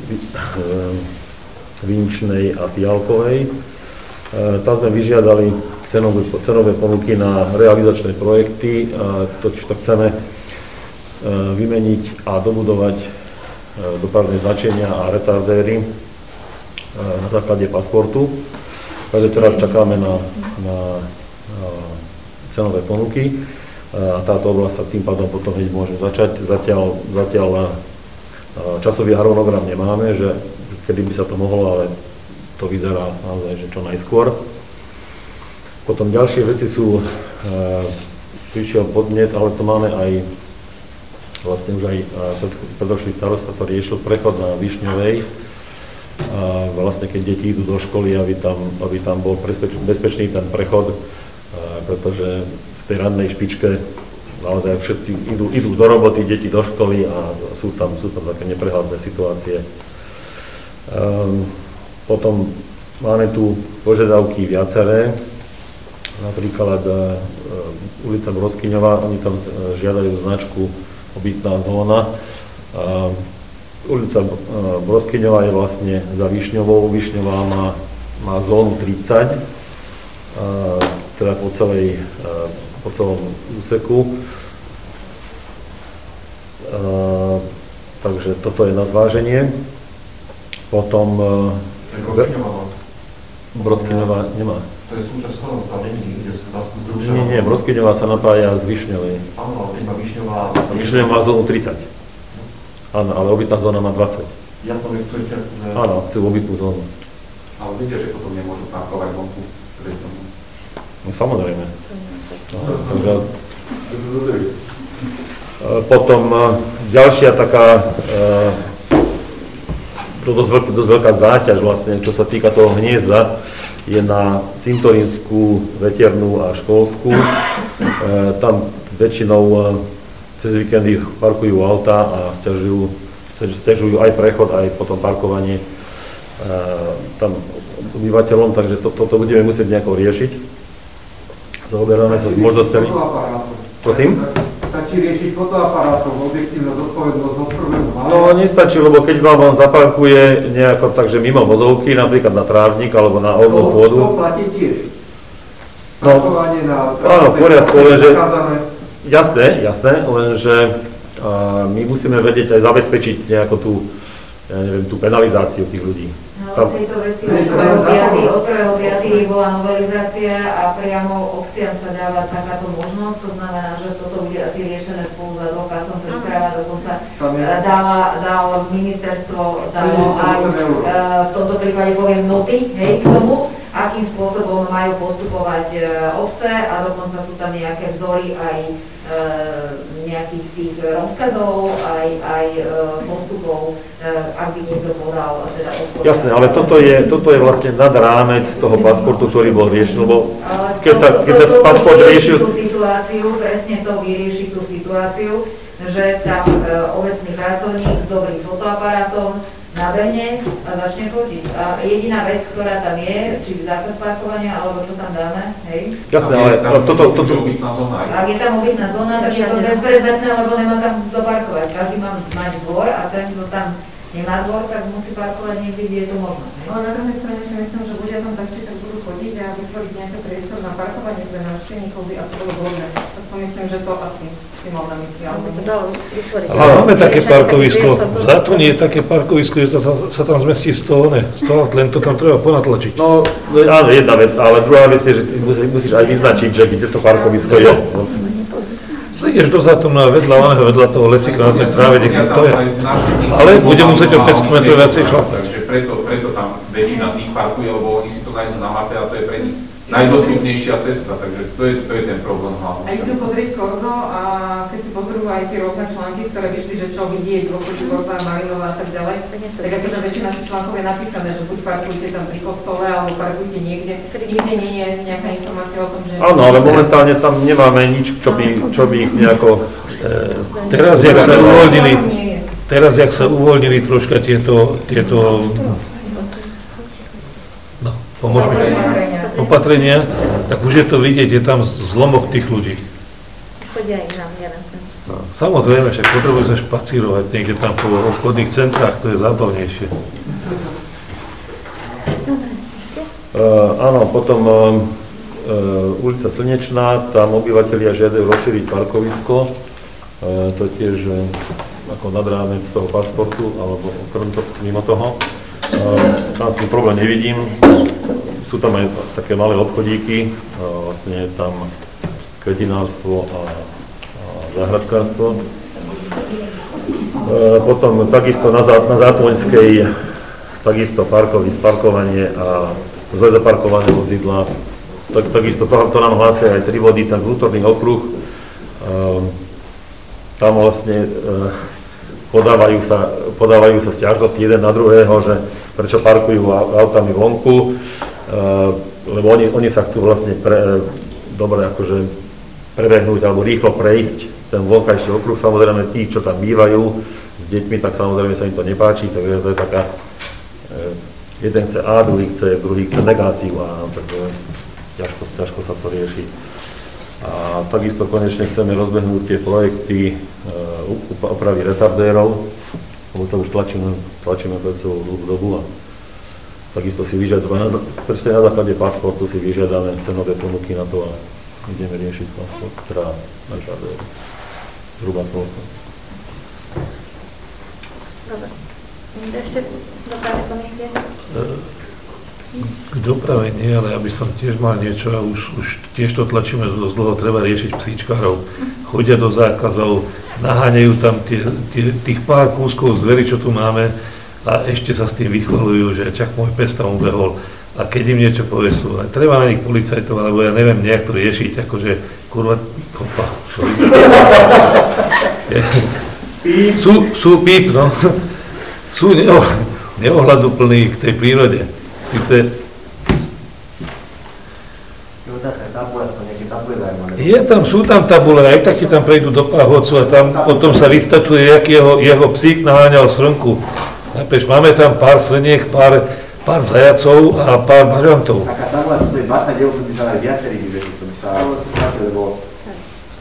Vinčnej a Fialkovej. Tam sme vyžiadali cenové ponuky na realizačné projekty, totižto chceme vymeniť a dobudovať dopravné značenia a retardéry na základe pasportu. Takže teraz čakáme na cenové ponuky a táto oblasť sa tým pádom potom hneď môže začať. Zatiaľ časový harmonogram nemáme, že kedy by sa to mohlo, ale to vyzerá naozaj, že čo najskôr. Potom ďalšie veci sú, prišiel podnet, ale to máme aj vlastne už aj predošlý starosta, ktorý riešil prechod na Višňovej. Vlastne keď deti idú do školy, aby tam bol bezpečný ten prechod, pretože v tej rannej špičke naozaj všetci idú do roboty, deti do školy a sú tam také neprehľadné situácie. Potom máme tu požiadavky viaceré, napríklad ulica Broskyňová, oni tam žiadajú značku obytná zóna. Ulica Broskyňová je vlastne za Višňovou. Višňová má zónu 30, teda po celom úseku. Takže toto je na zváženie. Potom Broskyňová nemá. To je súčasť toho, tam nie je zrušená. Nie, Broskyňová sa napája z Višňovej. Áno, iba Višňová. Višňová má zónu 30. Áno, ale obytná zóna má 20. Ja som chcel, že... Áno, chcú obytnú zónu. Ale viete, že potom nemôžu parkovať vonku. No samozrejme. Takže... Potom ďalšia taká dosť veľká záťaž vlastne, čo sa týka toho hniezda, je na Cintorínskú, Veternú a Školskú. Tam väčšinou cez víkendy parkujú autá a sťažujú aj prechod, aj potom parkovanie tam obyvateľom, takže toto budeme musieť nejako riešiť. Zaoberáme sa s možnosťami. Prosím? Stačí riešiť fotoaparátom, objektívna zodpovednosť od prvého mája. No nestačí, lebo keď vám zaparkuje nejako takže mimo vozovky, napríklad na trávnik alebo na ornú pôdu. To platí tiež. No, áno, v poriadku, lenže, jasné, lenže my musíme vedieť aj zabezpečiť nejakú tú, ja neviem, tú penalizáciu tých ľudí. No, v tejto veci od 1.5. bola novelizácia a priamo obciam sa dáva takáto možnosť, to znamená, že toto bude asi riešené spolu s advokátom, ktorý práva dokonca dalo z ministerstvo, dalo aj v tomto prípade poviem noty, hej, k tomu, akým spôsobom majú postupovať obce a dokonca sú tam nejaké vzory aj nejakých tých rozkazov, aj postupov, ak by niekto podal teda odpoveď. Jasné, ale toto je vlastne nad rámec toho pasportu, ktorý bol riešený, lebo keď sa pasport riešil... Presne to vyrieši tú situáciu, že tam obecný pracovník s dobrým fotoaparátom nabehne a začne fotiť. A jediná vec, ktorá tam je, či zákaz parkovania, alebo čo tam dáme, hej? Jasné, ale toto... Ak je tam obytná zóna, tak je to bezpredmetné, lebo nemá tam kto parkovať. Každý má mať dvor a ten, kto tam nemá dvor, tak musí parkovať niekde, kde je to možné. Ale na druhej strane si myslím, že ľudia tam tak či tak budú chodiť a vytvoriť nejaké priestor na parkovanie pre návštevníkov by asi bolo vhodné. Aspoň myslím, že to asi si mal na mysli. Ale máme také parkovisko, za to nie je také parkovisko, že sa tam zmestí 100, len to tam treba ponatlačiť. No, áno, jedna vec, ale druhá vec je, že musíš aj vyznačiť, že kde to parkovisko je. Ideš do Zátomna vedľa toho lesíka na tej tráve, nech si stoja. Ale bude musieť o 500 metrov viacej šlapať. Takže preto tam väčšina z nich parkuje, lebo oni si to nájdú na mape a to je pre nich najdostupnejšia cesta, takže to je ten problém hlavný. A idú pozrieť Korzo a keď si pozrú aj tie rôzne články, ktoré vyšli, že čo vidieť v okolí Korza, Marinova a tak ďalej, tak akože väčšina tých článkov je napísané, že buď parkujte tam pri kostole, alebo parkujte niekde. Nikde nie je nejaká informácia o tom, že... Áno, ale momentálne tam nemáme nič, čo by ich nejako... Teraz, jak sa uvoľnili troška tieto no, pomôžme, opatrenia, tak už je to vidieť, je tam zlomok tých ľudí. Chodia aj nám, no, samozrejme, však potrebujú sa špacírovať niekde tam po obchodných centrách, to je zábavnejšie. Áno, potom ulica Slnečná, tam obyvatelia žiadajú rozšíriť parkovisko, to tiež ako nad rámec toho pasportu, alebo okrem to, mimo toho. Tam s tým problém nevidím, sú tam aj také malé obchodíky, vlastne je tam kvetinárstvo a záhradkárstvo. Potom takisto na Zátoňskej takisto parkovanie a zle zaparkované vozidlá. Takisto to nám hlásia aj 3 vody, tak vnútorný okruh. Tam vlastne podávajú sa sťažnosti jeden na druhého, že prečo parkujú autami vonku, lebo oni sa chcú vlastne dobre akože prebehnúť alebo rýchlo prejsť ten vonkajší okruh. Samozrejme tí, čo tam bývajú s deťmi, tak samozrejme sa im to nepáči, takže to je taká, jeden chce A, druhý chce negáciu A, takže ťažko sa to rieši. A takisto konečne chceme rozbehnúť tie projekty opravy retardérov, lebo to už tlačíme pred sebou dlhú dobu a takisto si vyžiadame, presne na základe pasportu si vyžiadame cenové ponuky na to a ideme riešiť pasport, teda retardéry. Zhruba toľko. Dobre. Ešte dopravné komisie? K doprave nie, ale aby som tiež mal niečo a už tiež to tlačíme dosť dlho, treba riešiť psíčkarov. Chodia do zákazov, naháňajú tam tých pár kúskov zvery, čo tu máme a ešte sa s tým vychvalujú, že čak môj pes tam ubehol a keď im niečo povie sú, treba na nich policajtov, alebo ja neviem nejak to riešiť, akože kurva, kopa, čo sú píp, no, sú neohľaduplní k tej prírode. Sice sú tam tabule, aj tak ti tam prejdú do Páhocu a tam potom sa vystačuje, jak jeho psík naháňal srnku. Máme tam pár srniek, pár zajacov a pár bažantov. Taká tabula, to je 20 eur, to by sa aj viacerých vyvedli, to by sa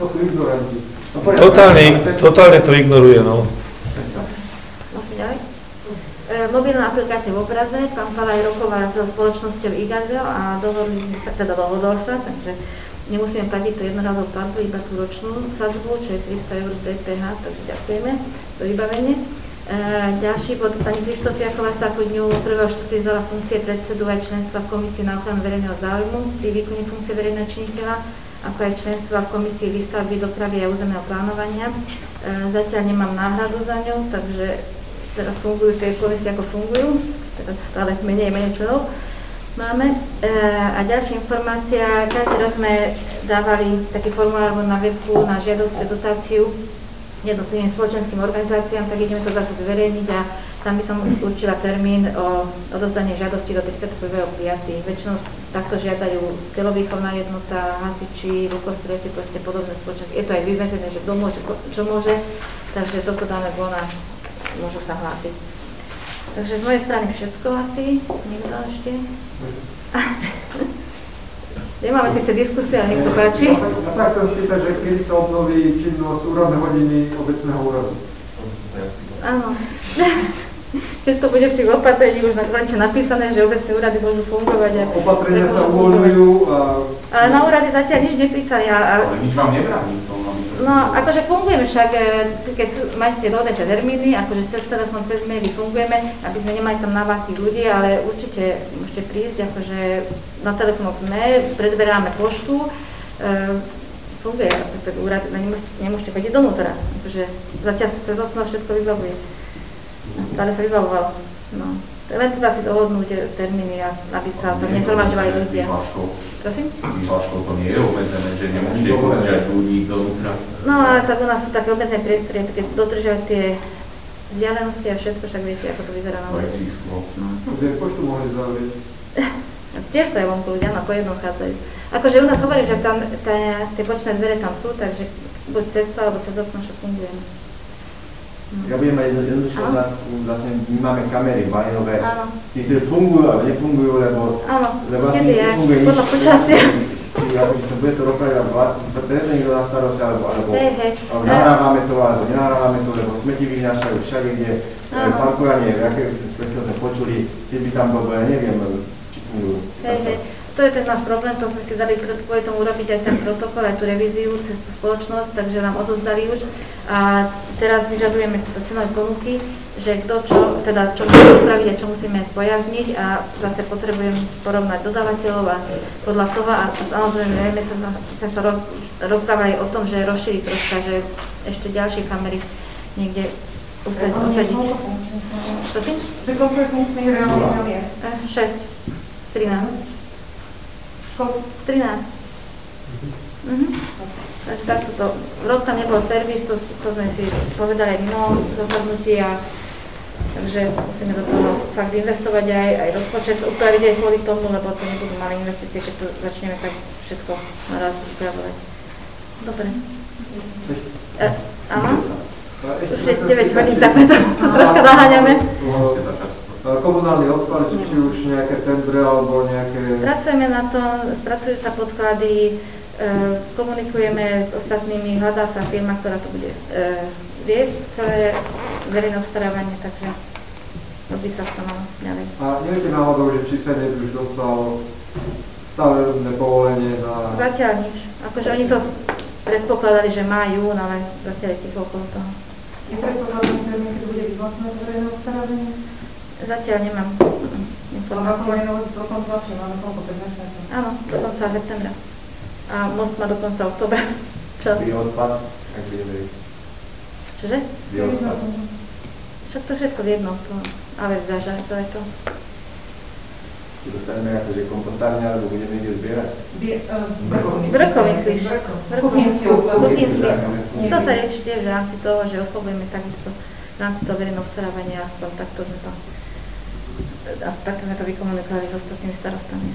To sú ignoranti. Totálne to ignoruje, no. Môžeme ďalej? Mobilná aplikácia v obraze, pán Palaj rokoval so spoločnosťou Igazel a dohodol sa, takže nemusíme platiť tú jednorazovú platbu, iba tú ročnú sadzbu, čo je 300 eur z DPH, takže ďakujeme za vybavenie. Ďalší bod, pani Krištofiaková sa ako dňu 1.4. zdala funkcie predsedu aj členstva v komisii na ochranu verejného záujmu pri výkone funkcie verejného činiteľa, ako aj členstva v komisii výstavby, dopravy a územného plánovania. Zatiaľ nemám náhradu za ňu, takže teraz fungujú tie komisie, ako fungujú, teraz stále menej členov máme. A ďalšia informácia, každý rok sme dávali taký formulár na webku na žiadosť o dotáciu jednotlivým spoločenským organizáciám, tak ideme to zase zverejniť a tam by som určila termín o odozdanie žiadosti do 31.5. Väčšinou takto žiadajú telovýchovná jednota, hasiči, lukostrelci, proste podobné spoločenské. Je to aj vymezené, že kto môže, čo môže, takže toto dáme von a môžu sa hlásiť. Takže z mojej strany všetko asi. Niekto ešte? Nemáme síce diskusiu, ale nech to páči. Ja sa chcem spýtať, že kedy sa obnoví činnosť úradné hodiny obecného úradu? Áno. Keď to bude v tých opatrení už konečne napísané, že obecné úrady môžu fungovať. Opatrenia sa uvoľňujú a... Ale na úrady zatiaľ nič nepísali. Ale nič vám nebráni v tom. No, akože fungujeme však, keď máte tie dohodnuté termíny, akože cez telefón, cez maily fungujeme, aby sme nemali tam návah tých ľudí, ale určite môžete prísť, akože na telefónoch sme, predberáme poštu, funguje ten úrad, nemôžete chodiť donútra, akože zatiaľ sa cez okno všetko vybavuje. Stále sa vybavovalo. No. Len teda si dohodnúť termíny, aby sa tam nezhromažďovali ľudia. Prosím? Vyhláškou to nie je obmedzené, že nemôžete pozdať ľudí donútra. No ale tak u nás sú také obmedzené priestory, keď dodržia tie vzdialenosti a všetko, však viete, ako to vyzerá na ulici. Kde poštu mohli zavrieť? Tiež to je vonku ľudia, no po jednom chádzajú. Akože u nás hovorí, že tam tie bočné dvere tam sú, takže buď cez to, alebo cez okno, že fungujeme. Ja budem mať jednoduchšiu otázku, vlastne my máme kamery bajové, niektoré fungujú, ale nefungujú, lebo vlastne nefunguje nič. Podľa počasia. Ako by sa bude to rokovať, alebo preto niekto na starosti, alebo nahrávame to, alebo nenahrávame to, lebo smeti vynášajú všade, kde parkovanie, aké sme počuli, keď by tam bol, ja neviem, či fungujú. To je ten náš problém, to sme si dali kvôli tomu urobiť aj ten protokol, aj tú revíziu cez tú spoločnosť, takže nám odovzdali už. A teraz vyžadujeme cenové ponuky, že kto čo, teda čo musíme upraviť a čo musíme spojazniť a zase potrebujem porovnať dodávateľov a podľa toho a samozrejme sme sa rozprávali o tom, že rozšíriť troška, že ešte ďalšie kamery niekde usadiť. Prosím? Že koľko je funkčných reálnych kamier? 6, 13. 13. Takže takto to. Rok tam nebol servis, to sme si povedali aj mimo zasadnutí a takže musíme do toho fakt investovať aj rozpočet, upraviť aj kvôli tomu, lebo to nebudú malé investície, keď to začneme tak všetko naraz upravovať. Dobre. Áno? Už je 9 hodín, tak to troška naháňame. Komunálny odpad, či už nejaké tendre alebo nejaké... Pracujeme na tom, spracujú sa podklady, komunikujeme s ostatnými, hľadá sa firma, ktorá to bude viesť, celé verejné obstarávanie, takže robí sa v tom ďalej. A neviete náhodou, že či sa už dostal stavebné povolenie na... Zatiaľ nič. Akože oni to predpokladali, že má jún, ale zatiaľ je ticho okolo toho. Je predpokladám, že bude vyvlastné verejné obstarávanie? Zatiaľ nemám informácie. Máme koľko, 5 mesiacov? Áno, do konca septembra. A most má do konca oktobra. Bioodpad, ak bude. Čože? Bioodpad. Však to všetko v jednom, ale zdaža, to je to. Či dostaneme akože kompostárne, alebo budeme niekde zbierať? Vrko myslíš? Kuchynský. To sa rieši tiež v rámci toho, že oslovujeme takisto v rámci toho verejného obstarávania, aspoň takto sme to vykomunikovali s ostatnými starostami.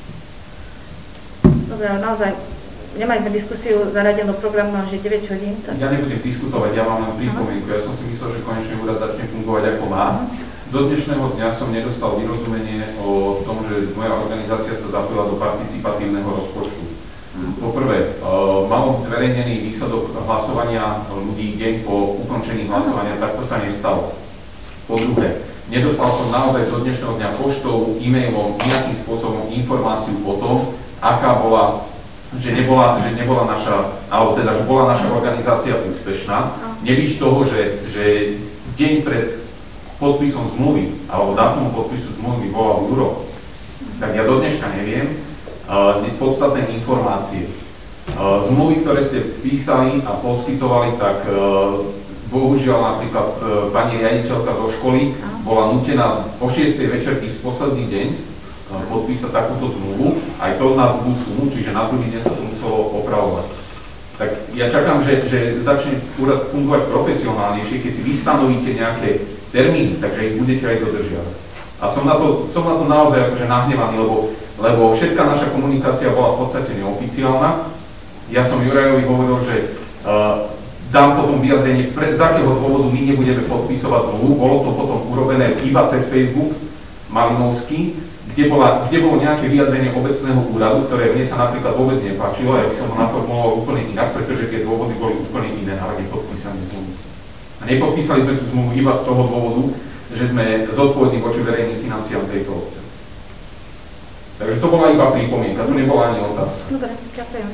Dobre, ale naozaj, nemali sme diskusiu zaradenú do programu, že 9 hodín. Tak... Ja nebudem diskutovať, ja mám len pripomienku. Ja som si myslel, že konečne úrad začne fungovať ako má. Do dnešného dňa som nedostal vyrozumenie o tom, že moja organizácia sa zapojila do participatívneho rozpočtu. Poprvé, malo byť zverejnený výsledok hlasovania ľudí deň po ukončení hlasovania, tak to sa nestalo. Po druhé, nedostal som naozaj do dnešného dňa poštou, e-mailom, nejakým spôsobom informáciu o tom, aká bola, že nebola naša, alebo teda, že bola naša organizácia úspešná. Nevíš toho, že deň pred podpisom zmluvy, alebo dátum podpisu zmluvy volal Juro, tak ja do dneška neviem podstatné informácie. Zmluvy, ktoré ste písali a poskytovali, tak bohužiaľ napríklad pani riaditeľka zo školy bola nútená o 6. večer ísť posledný deň podpísať takúto zmluvu. Aj to nás budú sumu, čiže na druhý deň sa to muselo opravovať. Tak ja čakám, že začne úrad fungovať profesionálnejšie, keď si vystanovíte nejaké termíny, takže ich budete aj dodržiavať. A som na to naozaj akože nahnevaný, lebo všetká naša komunikácia bola v podstate neoficiálna. Ja som Jurajovi hovoril, že dám potom vyjadrenie, z akého dôvodu my nebudeme podpisovať zmluvu. Bolo to potom urobené iba cez Facebook Malinovský, kde bolo nejaké vyjadrenie obecného úradu, ktoré mne sa napríklad vôbec nepáčilo, ja by som ho naformuloval úplne inak, pretože tie dôvody boli úplne iné na nepodpísané zmluvy. A nepodpísali sme tú zmluvu iba z toho dôvodu, že sme zodpovední voči verejným financiám tejto obce. Takže to bola iba pripomienka, to nebola ani otázka. Dobre, ďakujem.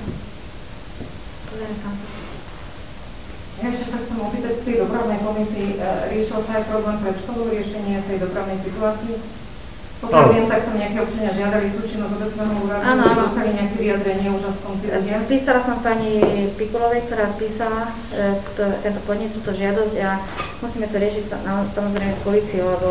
Ja ešte sa chcem opýtať, v tej dopravnej komisii riešil sa aj problém predškolu, riešenie tej dopravnej situácii? Pokiaľ viem, tak tam nejaké občania žiadali súčinnosť obecného úradu, dostali nejaké vyjadrenie už aspoň tí ľudia? Písala som pani Pikulovej, ktorá písala tento podnet, túto žiadosť a musíme to riešiť samozrejme s políciou, lebo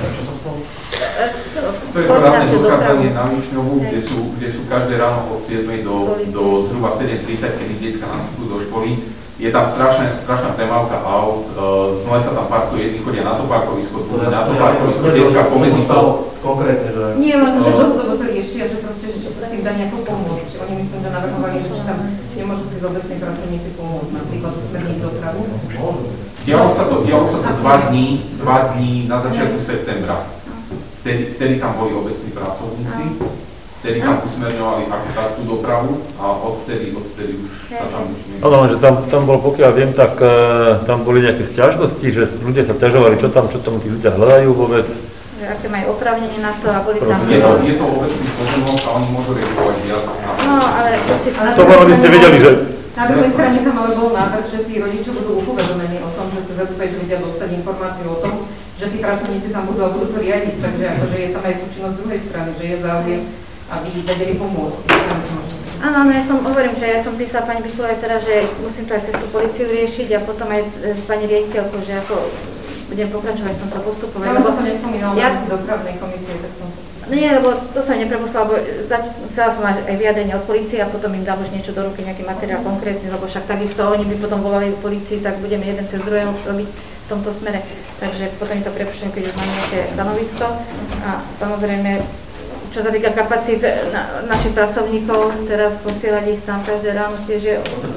to je právne dochádzanie na Višňovú, kde sú každé ráno od 7 do zhruba 7:30, kedy detská nastupujú do školy. Je tam strašná premávka aut, zle sa tam parkuje, jedni chodia na to parkovisko, druhé na to parkovisko, detská pomedzi to. Konkrétne, že... Nie len to, že dlhodobo to riešia, že proste, že sa s tým dá nejako pomôcť. Oni myslím, že navrhovali, že tam nemôžu prísť obecní pracovníci pomôcť, napríklad usmerniť dopravu. Dialo sa to 2 dní na začiatku septembra. Vtedy tam boli obecní pracovníci, vtedy tam usmerňovali tú dopravu a odvtedy už sa tam už nie... No, že tam bol, pokiaľ viem, tak tam boli nejaké sťažnosti, že ľudia sa sťažovali, čo tam tí ľudia hľadajú vôbec. Že aké majú oprávnenie na to a boli tam... Je to obecný pozemok a oni môžu regulovať viac. No, ale to si... To bolo, by ste vedeli, že... Na druhej strane tam ale bol návrh, že tí rodičia budú upovedomení o tom, že za 2 ľudia dostať informáciu o tom, že tí pracovníci tam budú a budú to riadiť, takže akože je tam aj súčinnosť z druhej strany, že je záujem, aby vedeli pomôcť. Áno, ja hovorím, že ja som písala pani Bikulovej teda, že musím to aj cez tú políciu riešiť a potom aj s pani riaditeľkou, že ako budem pokračovať v tomto postupovať. Ja som to nespomínala v dopravnej komisie, tak som... Nie, lebo to sa nepreposlala, lebo chcela som mať aj vyjadrenie od polície a potom im dám už niečo do ruky, nejaký materiál konkrétny, lebo však takisto oni by potom volali polícii, tak budeme jeden cez druhého robiť v tomto smere. Takže potom im to prepušťujem, keď už mám nejaké stanovisko a samozrejme, čo sa týka kapacít našich pracovníkov, teraz posielať ich tam každé ráno tiež je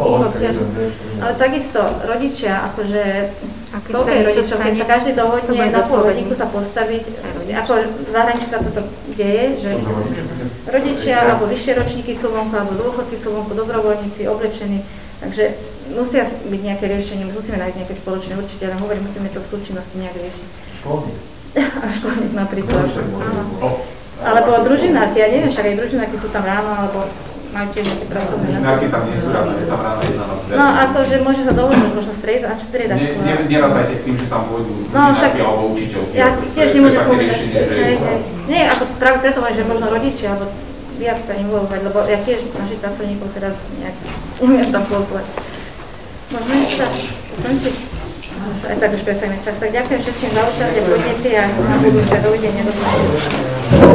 ale takisto rodičia, akože rodičov, keď sa každý dohodne na pol hodinku sa postaviť, ako v zahraničí sa toto deje, že rodičia alebo vyššie ročníky sú vonku, alebo dôchodci sú vonku, dobrovoľníci, oblečení, takže musia byť nejaké riešenie, musíme nájsť nejaké spoločné určite, ale hovorím, musíme to v súčinnosti nejak riešiť. Školník. A školník napríklad. Alebo družinárky, ja neviem, však aj družinárky sú tam ráno, alebo majú tiež nejaké pracovné nastavenie. Družinárky tam nie sú ráno, je tam ráno jedna na zber. No akože môže sa dohodnúť, možno striedať. Nerátajte s tým, že tam pôjdu družinárky alebo učiteľky. Ja tiež nemôžem povedať. Nie, ako práve preto, že možno rodičia, alebo viac sa involvovať, lebo ja tiež našich pracovníkov teraz nejak neviem tam poslať. Možno sa ukončiť. Aj tak už presajme čas. Tak ďakujem všetkým za účasť, podnety a na budúce dovidenia.